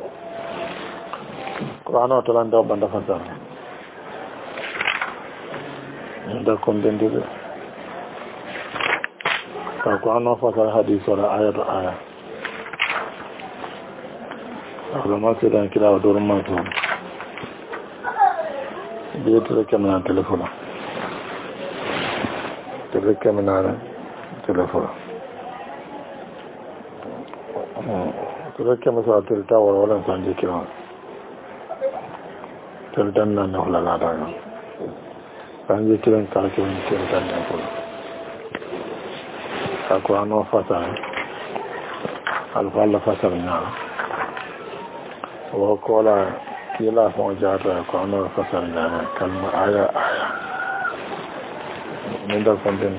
qur'ano to lan do banda fanta da kondende ka qur'ano fa sa hadith wala ayatu aya Allah ma se dan kila do man to بيتر كمان تليفون تلك من على تليفون تلك مثلا تلتا ولا سانجي كيلو تلتان نحلا لا داعي سانجي كيلو كاركين تلتان نحلا كأكو أنا فاتان الفال فاتان وقولا كلا فوجاتا كأنا فاتان كلمة آية من ده كونتنت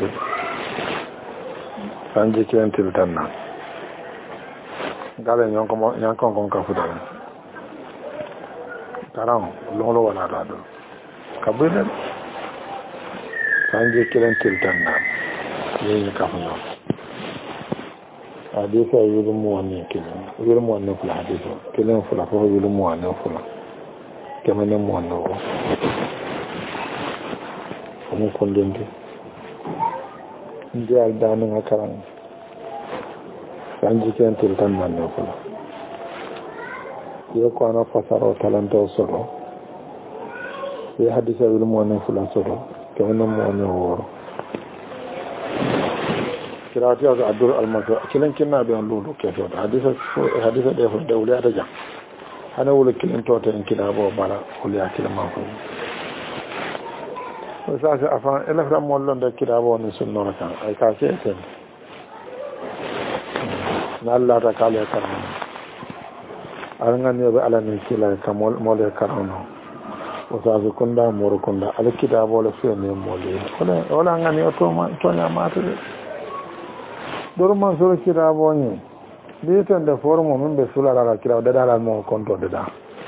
سانجي كيلو تلتان gale nyankon kon ka fudala taram lolo wala dado kabule sanje kilen tiltan na yeyi ka funo hadisa yulu mu wonni fula hadisa kilen fula fo yulu mu wonni fula kemene mu wonni o mu kondende ndi al danu ngakaran sanji ken tiltan nan ne fula yo ko ana fasaro talanto solo ye hadisa wil mo ne fula solo kemene mo ne woro kirati az adur al maza kilen kinna be on lulu ke to hadisa de fo dawli ata jam hana wala kilen to tan kidabo bala kuliya kilma ko sa sa afa ela fra mo lon de kidabo ne sunno kan ay ka se sen Allah ta kale karama arangani be ala ni kila kamol mole karano o sa zo kunda moro kunda ala kitabo le fe ne mole wala ngani to ma to nya mate doro man so kitabo ni bi tan de formo min be sula la kitabo de dala mo konto de da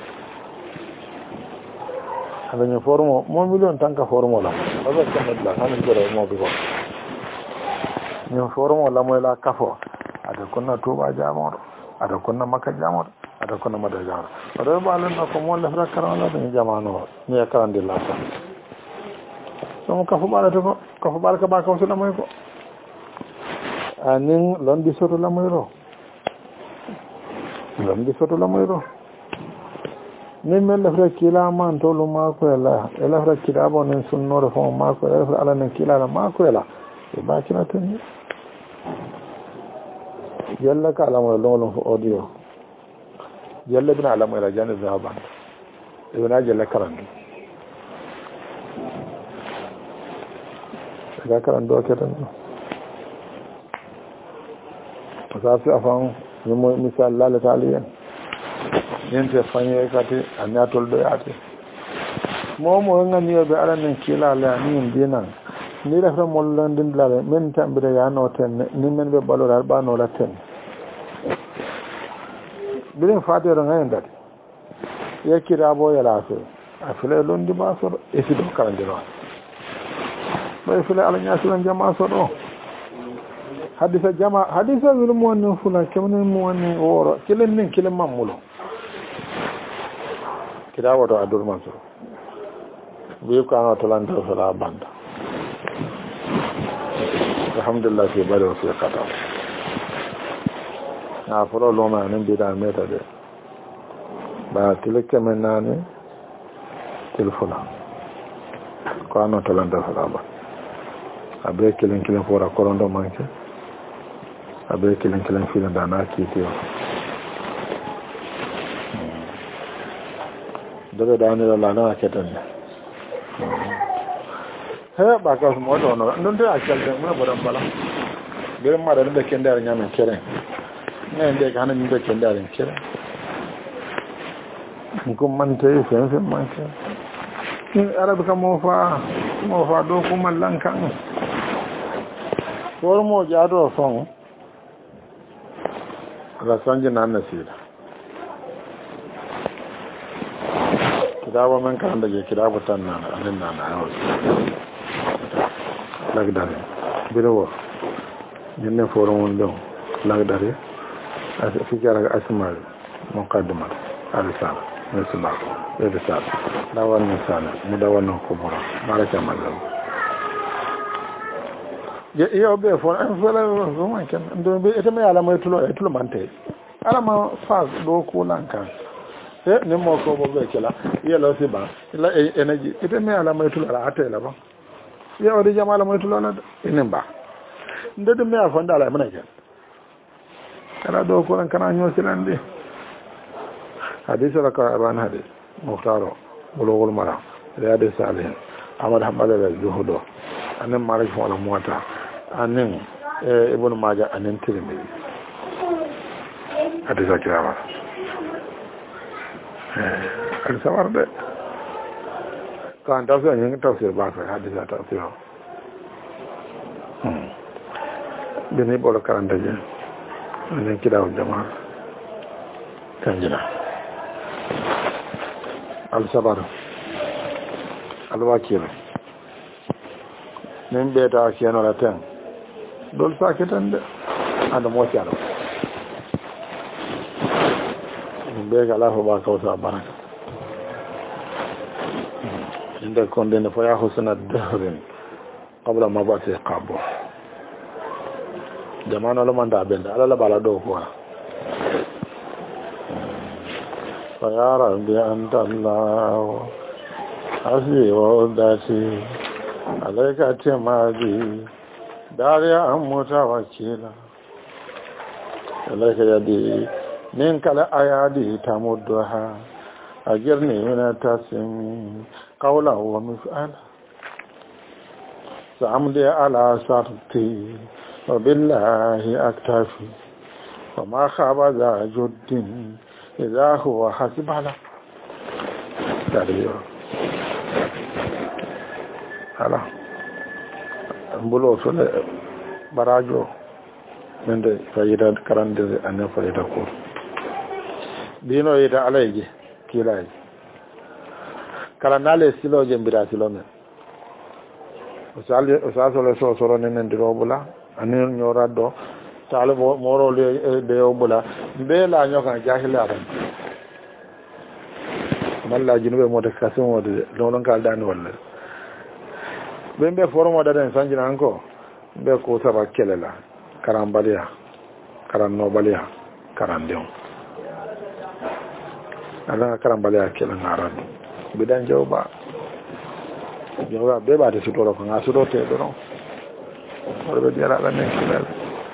ala ni formo mo million tanka formo la ba ka medla hanin doro mo bi ko ni formo la mo la kafo ada kunna tuba jamor ada kunna maka jamor ada kunna mada jamor ada balan ko mo la rakara la ni jamano ni akarande la ta so ka fu bala to ko fu bala ka ba ko so la moy ko anin londi soto la moy ro ni men la rakila man to lu ma ko la ela rakila bonen sunno ro fo ma ko ela ala nen kila la ma ko ela e ba kina tan yalla ka alama lolon fo audio yalla bina alama ila jani zahaban ibna jalla karan ga karan do ketan safi afan mo misal la taliyan yente fanye kati anatol do yate mo ngani yobe alanen kila la ni dinan ni la mo landin la men tambire ya no ten ni men be balora ba no la ten bilen fatero ngayen dati yakira bo yala so afile londi ba so e fi do karandiro ba file ala nyasulan jama so do hadisa wil mo wonni fula kemne mo wonni woro kilen nin kilen mamulo kida wato adur manso bi ko ana tolanda so la banda alhamdulillah fi bari wa fi qata na folo lo ma nan bi da meta de ba tilake men nane telefona ko ana tolanda so la ba abe kilen fora korondo manke abe kilen fila da na kiti daga da ne la na ketan he ba ka mo do no ndon da akal da mo bodan bala birin ma da da kendar nyamen keren ne inde ka hanan da kendar keren ko man tay fen man ke in arab ka mo fa do ko man lankan ko mo jado fon la sanje nan nasira kitabu men kan da ke kitabu tan nan anan nan ayo lagdare biro jinne forum wondo lagdare fikara asmal muqaddima al-risala misla al-risala dawan misala mudawana kubra baraka mazal yo be fo an fala so man kan ndo be etama ala may tulo mante ala ma fa do ko lanka ni mo ko bo be kala yelo si ba la energy ite me ala may tulala atela ba ya odi jamala may tulala inen ba ndede me afanda ala mana ken kala do ko ran kana nyo silande hadith raka aban hadith muhtaro bulugul mara riyadus salihin amad hamala al-zuhudo anan maraj wala mota anan ibn majah anan tirmidhi hadith akira al sawar de kan tafsir yin tafsir ba ka hadith tafsir bini bolo karanta je anan kida jama'a kanjina al-sabar al-wakil nin beta keno la ten dol sakitan de anda mo tiaro be gala ho ba ko sa baraka inda konde ne fa ya husna dahrin qabla ma ba'ti qabo jamana lo manda benda ala la bala do ko فيا ربي أنت الله حسبي وعدتي عليك اعتمادي داري متوكلا عليك يدي منك الأيادي تمدها أجرني من التسميم قولا ومفعلا سأمضي على شرطي وبالله أكتفي وما خاب ذا جد إذا هو حسب على تاريخ على بلو سل براجو من ده فايدة كران ده أنا فايدة كور دينو يدا عليه كلاي كران نالي سلو جنبرا سلو من وسأل سورة نين دروبلا أني نورا دو tale moro le de obula be la nyoka jahila ran malla jinube mo de kaso mo de lolon kal dan wala be be formo da den sanjina anko be ko saba kelela karambalia karannobalia karandion ala karambalia kelan aran bidan jawba be ba de sutoro ko ngasuro te do no be diara la nek kelela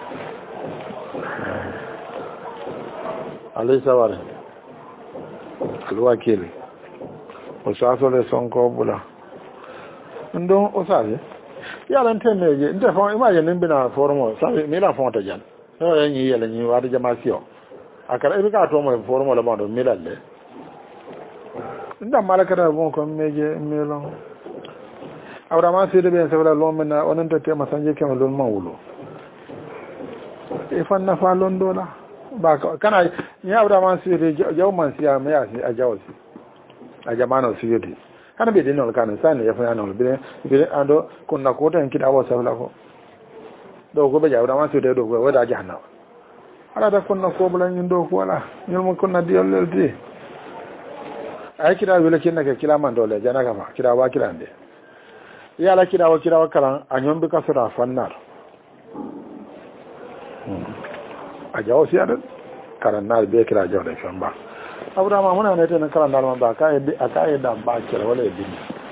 alayhi saware alwakili osasole sonko bula ndon osaje yalan temeje nte fon imaje nimbina formo sabe mila fonta jan so yanyi yele nyi wadi jamasio akara ibika to mo formo la bando milalle nda malaka da bon ko meje milo awra ma sede ben sabala lomena onanta tema sanje kema lon mawulo e fanna fa londola ba kana ya abda man sirri jaw man siya me ya a jawsi a jama'an sirri kana be dinol kana sane ya fa yanol be ando kunna ko tan kida wa sabla ko do ko be jawda man sirri do ko wada jahannam ala da kunna ko bulan yin do ko wala nyum kunna diyal lelti ay kida wala kinna ke kila man dole jana ka fa kida wa kirande ya la kida wa kalan anyom be ka sura fannar a jawo siyar karan na be kira jawo da shan ba abrama muna ne tan karan dalman ba ka yi da ba kira wala yidin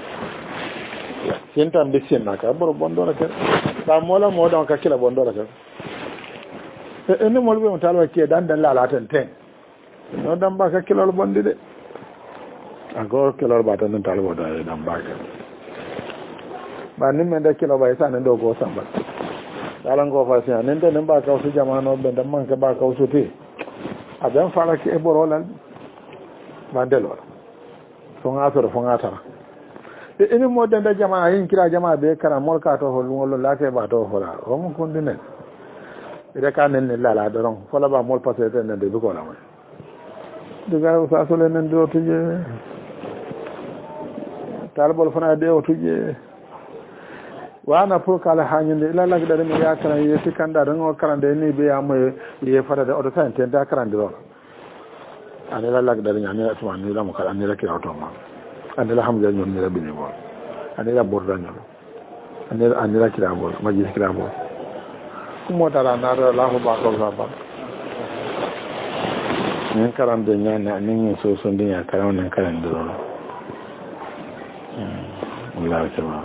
sin tan bisin na ka bor bondo na ka ba mola mo don ka kila bondo na ka ene mo be mutalo ke dan lalatan ten no dan ba ka kila bondi de agor kila ba tan talo da dan ba ka ba ni men da kila ba isa ne do go samba dalan go fa sai nan da nan ba ka wasu jama'a no ben da man ka ba ka wasu te a dan fara ke borolan ba delo son asoro fon atara e ene mo da jama'a yin kira jama'a be kana molka to holun wala la ke ba to hola o mun kun dinen ida ka nan ne la doron fola ba mol passé ten de ko la ma diga sa so len ndo tuje talbol fana de o tuje wana pour kala hanyinde ila lag da mi ya kan yi tikanda dan o karande ni be ya mo ye fara da odo tan da karande ro ani la lag da ni ani atuma ni la mo kala ni la ki auto ma ani la hamza ni rabbi ni bo ani la borda ni ani la kira bo ma ji kira bo kuma tara na ra la ho ba ko ba min karande ñana nin sosundiña karan nen karan dorolo wallahi tama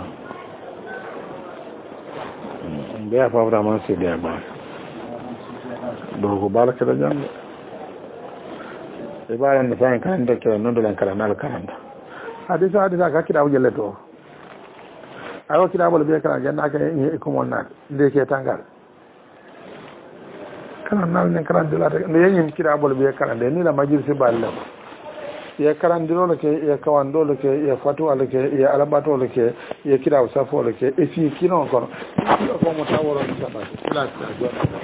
mbiya fawraman sidiya ba ɗo ko bala keɗa jande e ɓaranno fayin karande kere nondolen karanal karanda hadisa ka kiɗaɓo jelle to ayo kiɗaɓole ɓiye karan jannaka e komon naade ndeke tangal karanal nen karandilata nde yeñim kiɗaɓole ɓiye karande ni la majjirsi balle ye karandirole ke ye kawandole ke ye fatuwale ke ye alabatole ke ye kiɗaɓo safole ke e fi kinon kono komo taworoni sabati lasita joɗa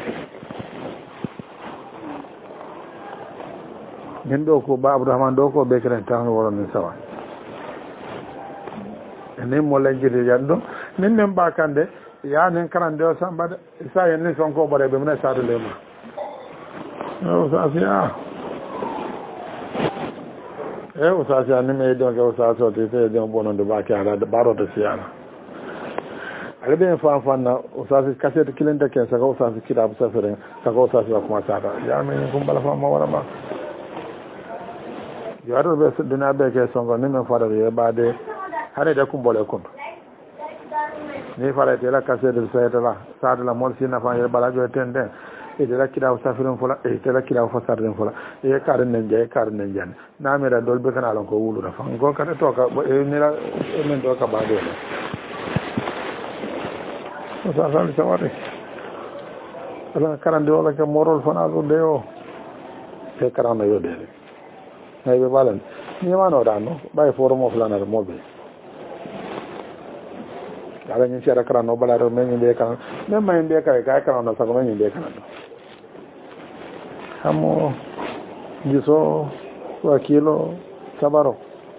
min ɗo ko ba abdourahmane ɗo ko ɓe kenen tan woroni sawa nin mo leñjiri jan ɗum min min ɓakande yanin karande o sambade sa yenni sonko ɓaɗe ɓe mine sadulema usasi usasi a nimi e ɗon ke usasi o te fe ɗon ɓononde ɓake ala ɓaroto siyana ala ɓen fan fanna usasi kasete kilinte ken saka usasi kiɗaɓo safere saka usasi wa commencé ata yamin kum ɓala famma waɗama yo aɗo ɓe duna ɓe ke sonko ni min fadata ye ɓade hane de kumbole kundu ni farete la kasede saytala sadala mol sina fa ye balajo ten den e de la kidaw safirin fula e de la kidaw fasarin fula e karen nen jey karen nen jan na me da dolbe kana lon ko wulu da fa go kada to ka e ni la men do ka baade la sa sa mi sawate ala karande wala ka morol fana do de o e karana yo de ay be balan ni ma no dano bay forum of lanar mobe ala ñin seeɗa karano balaro men ñimɓe kanan même ma yimɓe kay kay karano sago men ñimɓe kanan ɗo hamo jiso wakilo sabaro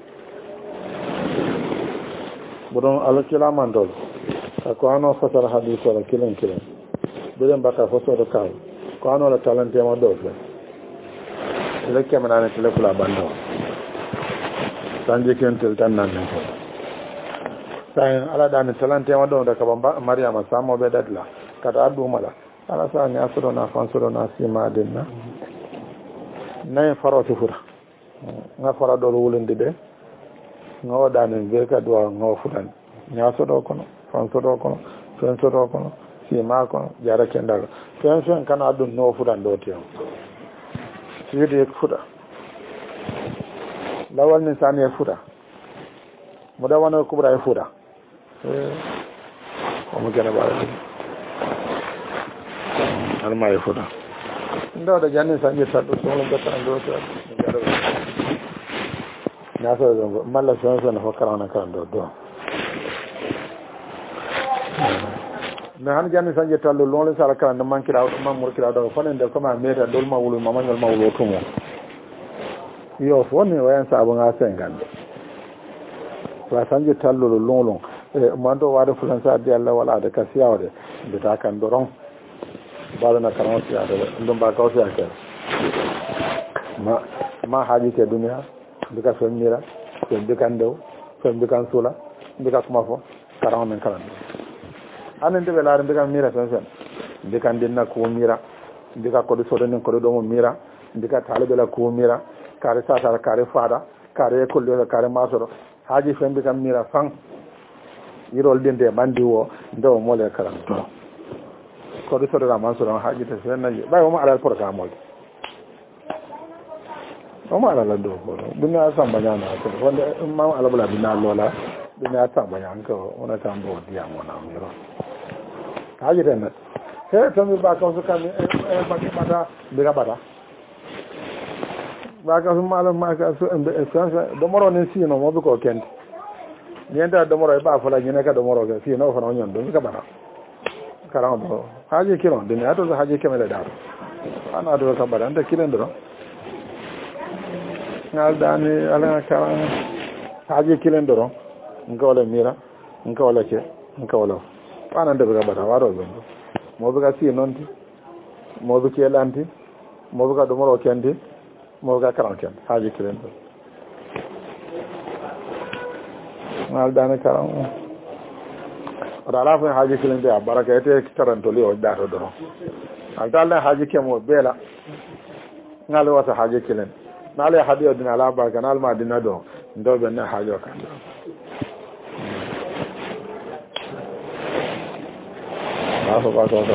boɗon ala kilamantol ko ano fasara hadis ola kilen ɓeɗen mbakka fo soto kaw ko anola talantema ɗo fe ele kemenane tele fula bandawa sanji kentel tan nannen fo sayin ala ɗani talantema ɗo de kaba mariama samoɓe ɗaɗla kata addumala ala sa ni asodona fansodona simadinna nayi faroti futa nga fara ɗol wulindi ɗe nga waɗani be ka duwa nga futani ñasoɗo kono fansoɗo kono fensoɗo kono sima kono jara kendaga fen kana ɗum no futan ɗo tew siwidi ek futa lawal ni sani e futa mo dawano kubra e futa omo kene ɓaɗa ɗum alma e futa ndewɗa janni sañi taɗɗo sohla gattana ɗo ñasoɗo ɗo ngo malla fen fo karana kan ɗo do mais han janni sañi tallo lonle sala karande manquiraɗo mamourkiraɗo ɗo fanende comme a meta ɗol ma wulu mamañol ma wulo tumo yo foni wayan saabu nga 50 wa sañi tallolo longlon manto wade fulansa addi allah wala de ka siyawde mbita kan doron mbaɗona karan siyade ɗum mba kaw siya kere ma haaji ke duniya mbika femmira fen mbikan ndew fen mbikan suula mbika kuma fo karan men karan hanen ndeɓe laare mbikan mira fen mbikan dinna kuwo mira mbika koɗo sodonin koɗo ɗomo mira mbika taaliɓe la kuwo mira kare satara kare faada kare école ɗo kare masoɗo haaji fen mbikan mira fan yirol ɗinde ɓandi o ndewo mole karan to koɗo sodora mansoɗon haajite fennaji ɓay omo alal programme oje omo alala dow koɗo ɗum a samba ñana ko wonde mam alabala bina loola ɗum a samba ñan ko wona tan mbo diyam wona miro haajite net he tomi ɓa kawso kammi baɗi ɓata mbika ɓata ɓa kawso malomaka domoro nen sino moɓe ko kente ñenta domoro e ɓa fola ñine ka domoro ke sino fana o ñon ɗum mbika ɓata karan ɗo haaji kilon duni ato so haaji kemele ɗato ana ɗo kam ɓaɗa nde kilende ɗo ngal dani ala karan haaji kilende ɗo nkawle mira nkawle ke nkawle ana nde ɓe ka ɓaɗa waɗo ɓen ɗo moɓe ka si noon ti moɓe kelanti moɓe ka ɗomoro kenti moɓe ka karan kente haaji kilende ɗo ngal dani karan oɗa ala fo haaji kilende a baraka ete tarantoli o ɗato ɗoron alta allah haaji kemo beela ngale wasa haje kilen nale hadiyo dina ala baraka nal ma dina do ndo be na hajo kan aso ba to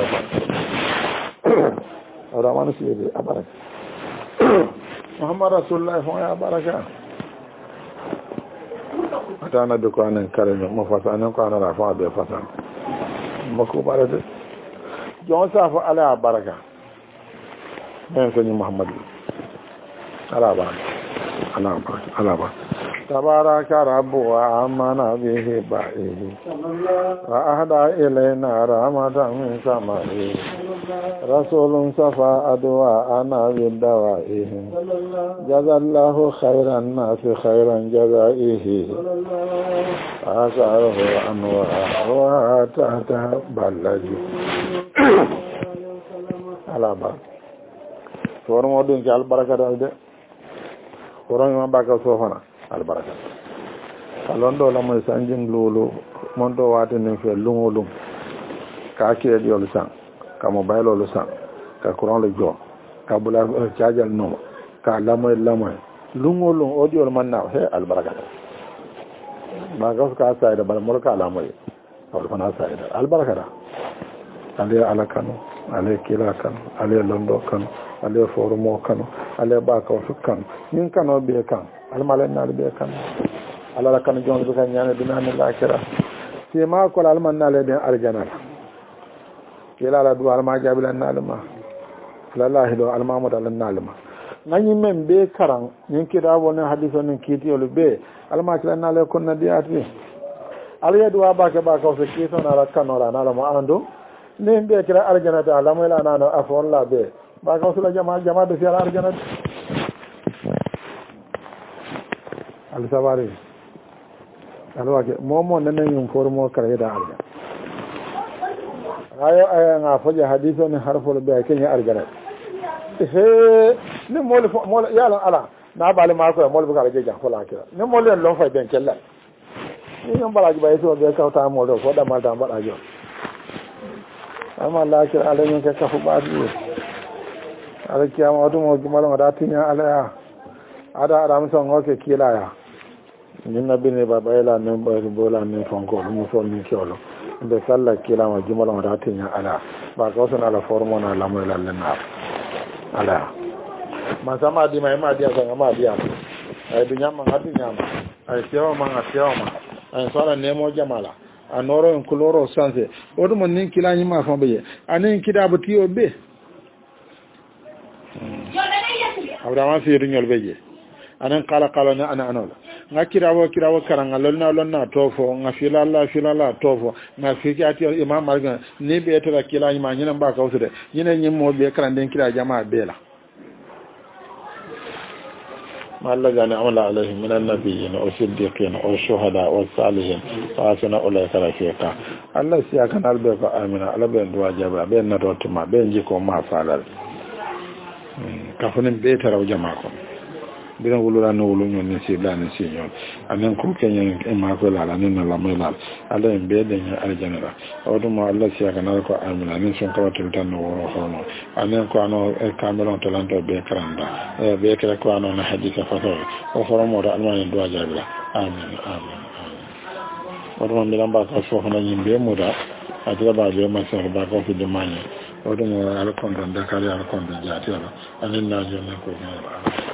ora manu sibe abaraka Muhammad Rasulullah fa ya baraka atana be ko anan kare mo fasa anan ko anan rafa be fasa mako barade jon sa fa ala baraka ben ko ni Muhammad ala baraka تبارك رب وآمن به بعيد وأهدى إلينا رحمة من سمائه رسول صفى أدواءنا بالدوائه جزى الله خير الناس خيرا جزائه أسأله أنواع تحت بلجي على بركة فورمو دين كي البركة دالده فورمو ما باكا صوفنا albaraka alondo la moy sanjing lulu mondo wati ne fe lungolum ka ke diol san ka mobile lo san ka courant le jo ka bula charger no ka la moy lungolum audio man na he albaraka ma ga ka sa da bal morka la moy wal fana sa da albaraka da ale alakano ale kila kan ale londo kan ale forumo kan ale ba ka kan nin kano be kan almalen na be kan ala la kan jon be kan nyane dina ne lakira ti ma ko alman na le den arjana kila la du alma jabilan na alma lallahi do alma mudallan na alma ngani men be karan nin kida wona hadiso nin kiti yolu be alma kila na le kon na diati aliya du ba ka so kito na la kanora na la mo ando nin be kira arjana ta alma la na no afon la be ba ka so la jama be fi arjana al-sabari alwake momo nan yin formo kare da arga ayo nga foje hadithu ni harful be kenya arga ni mol yala ala na bale ma ko mol buga je fola kira ni mol en lon fay ben kella ni ngam balaji bay so be kawta mo do ko da mal da balajo amma la kira ala yin ka fu baadi ala kiyama wato mo gumalo da tinya ala ada muson ngoke kila ya ninna bine baba ela ne bola ne fonko mo so ni kyolo be salla kila ma jumala ma datinya ala ba ko son ala formo na la mo la na ala ma sama di ma di asa ma di am ay dunya ma ngati nyama ay tiawa ma ay sala ne mo jamala anoro en kuloro sanse odo mo nin kila nyima fon be anen kida buti obe awdama fi rinyol beje anen kala ne ana anola nga kirawo karanga lonna tofo nga filala tofo nga fiki ati imam marga ni be to kila nyima nyina ba ka usude nyina nyimmo be karanden kira jama'a bela malla gani amala alaihi min annabiyyin wa siddiqin wa shuhada wa salihin wa asna ulaika rafiqa Allah siya kan albe ko amina albe duwa jaba be na to ma be jiko ma falal kafunin be taraw jama'a ko biran wulura no wulu nyon ni sibla ni sinyon anen ko kenya ma ko la nin la melal ala en be den aljanna awdum Allah siya kana ko amina nin son ko tan no woro hono anen ko ano e cameron talento be karanda be kala ko ano na hadisa fato o foromo da almani do ajabla amin wadum mi lamba ka so hono yimbe muda adira ba be ma so ba ko fi de manye wadum ala kon don dakari ala kon don jati ala anen na jona ko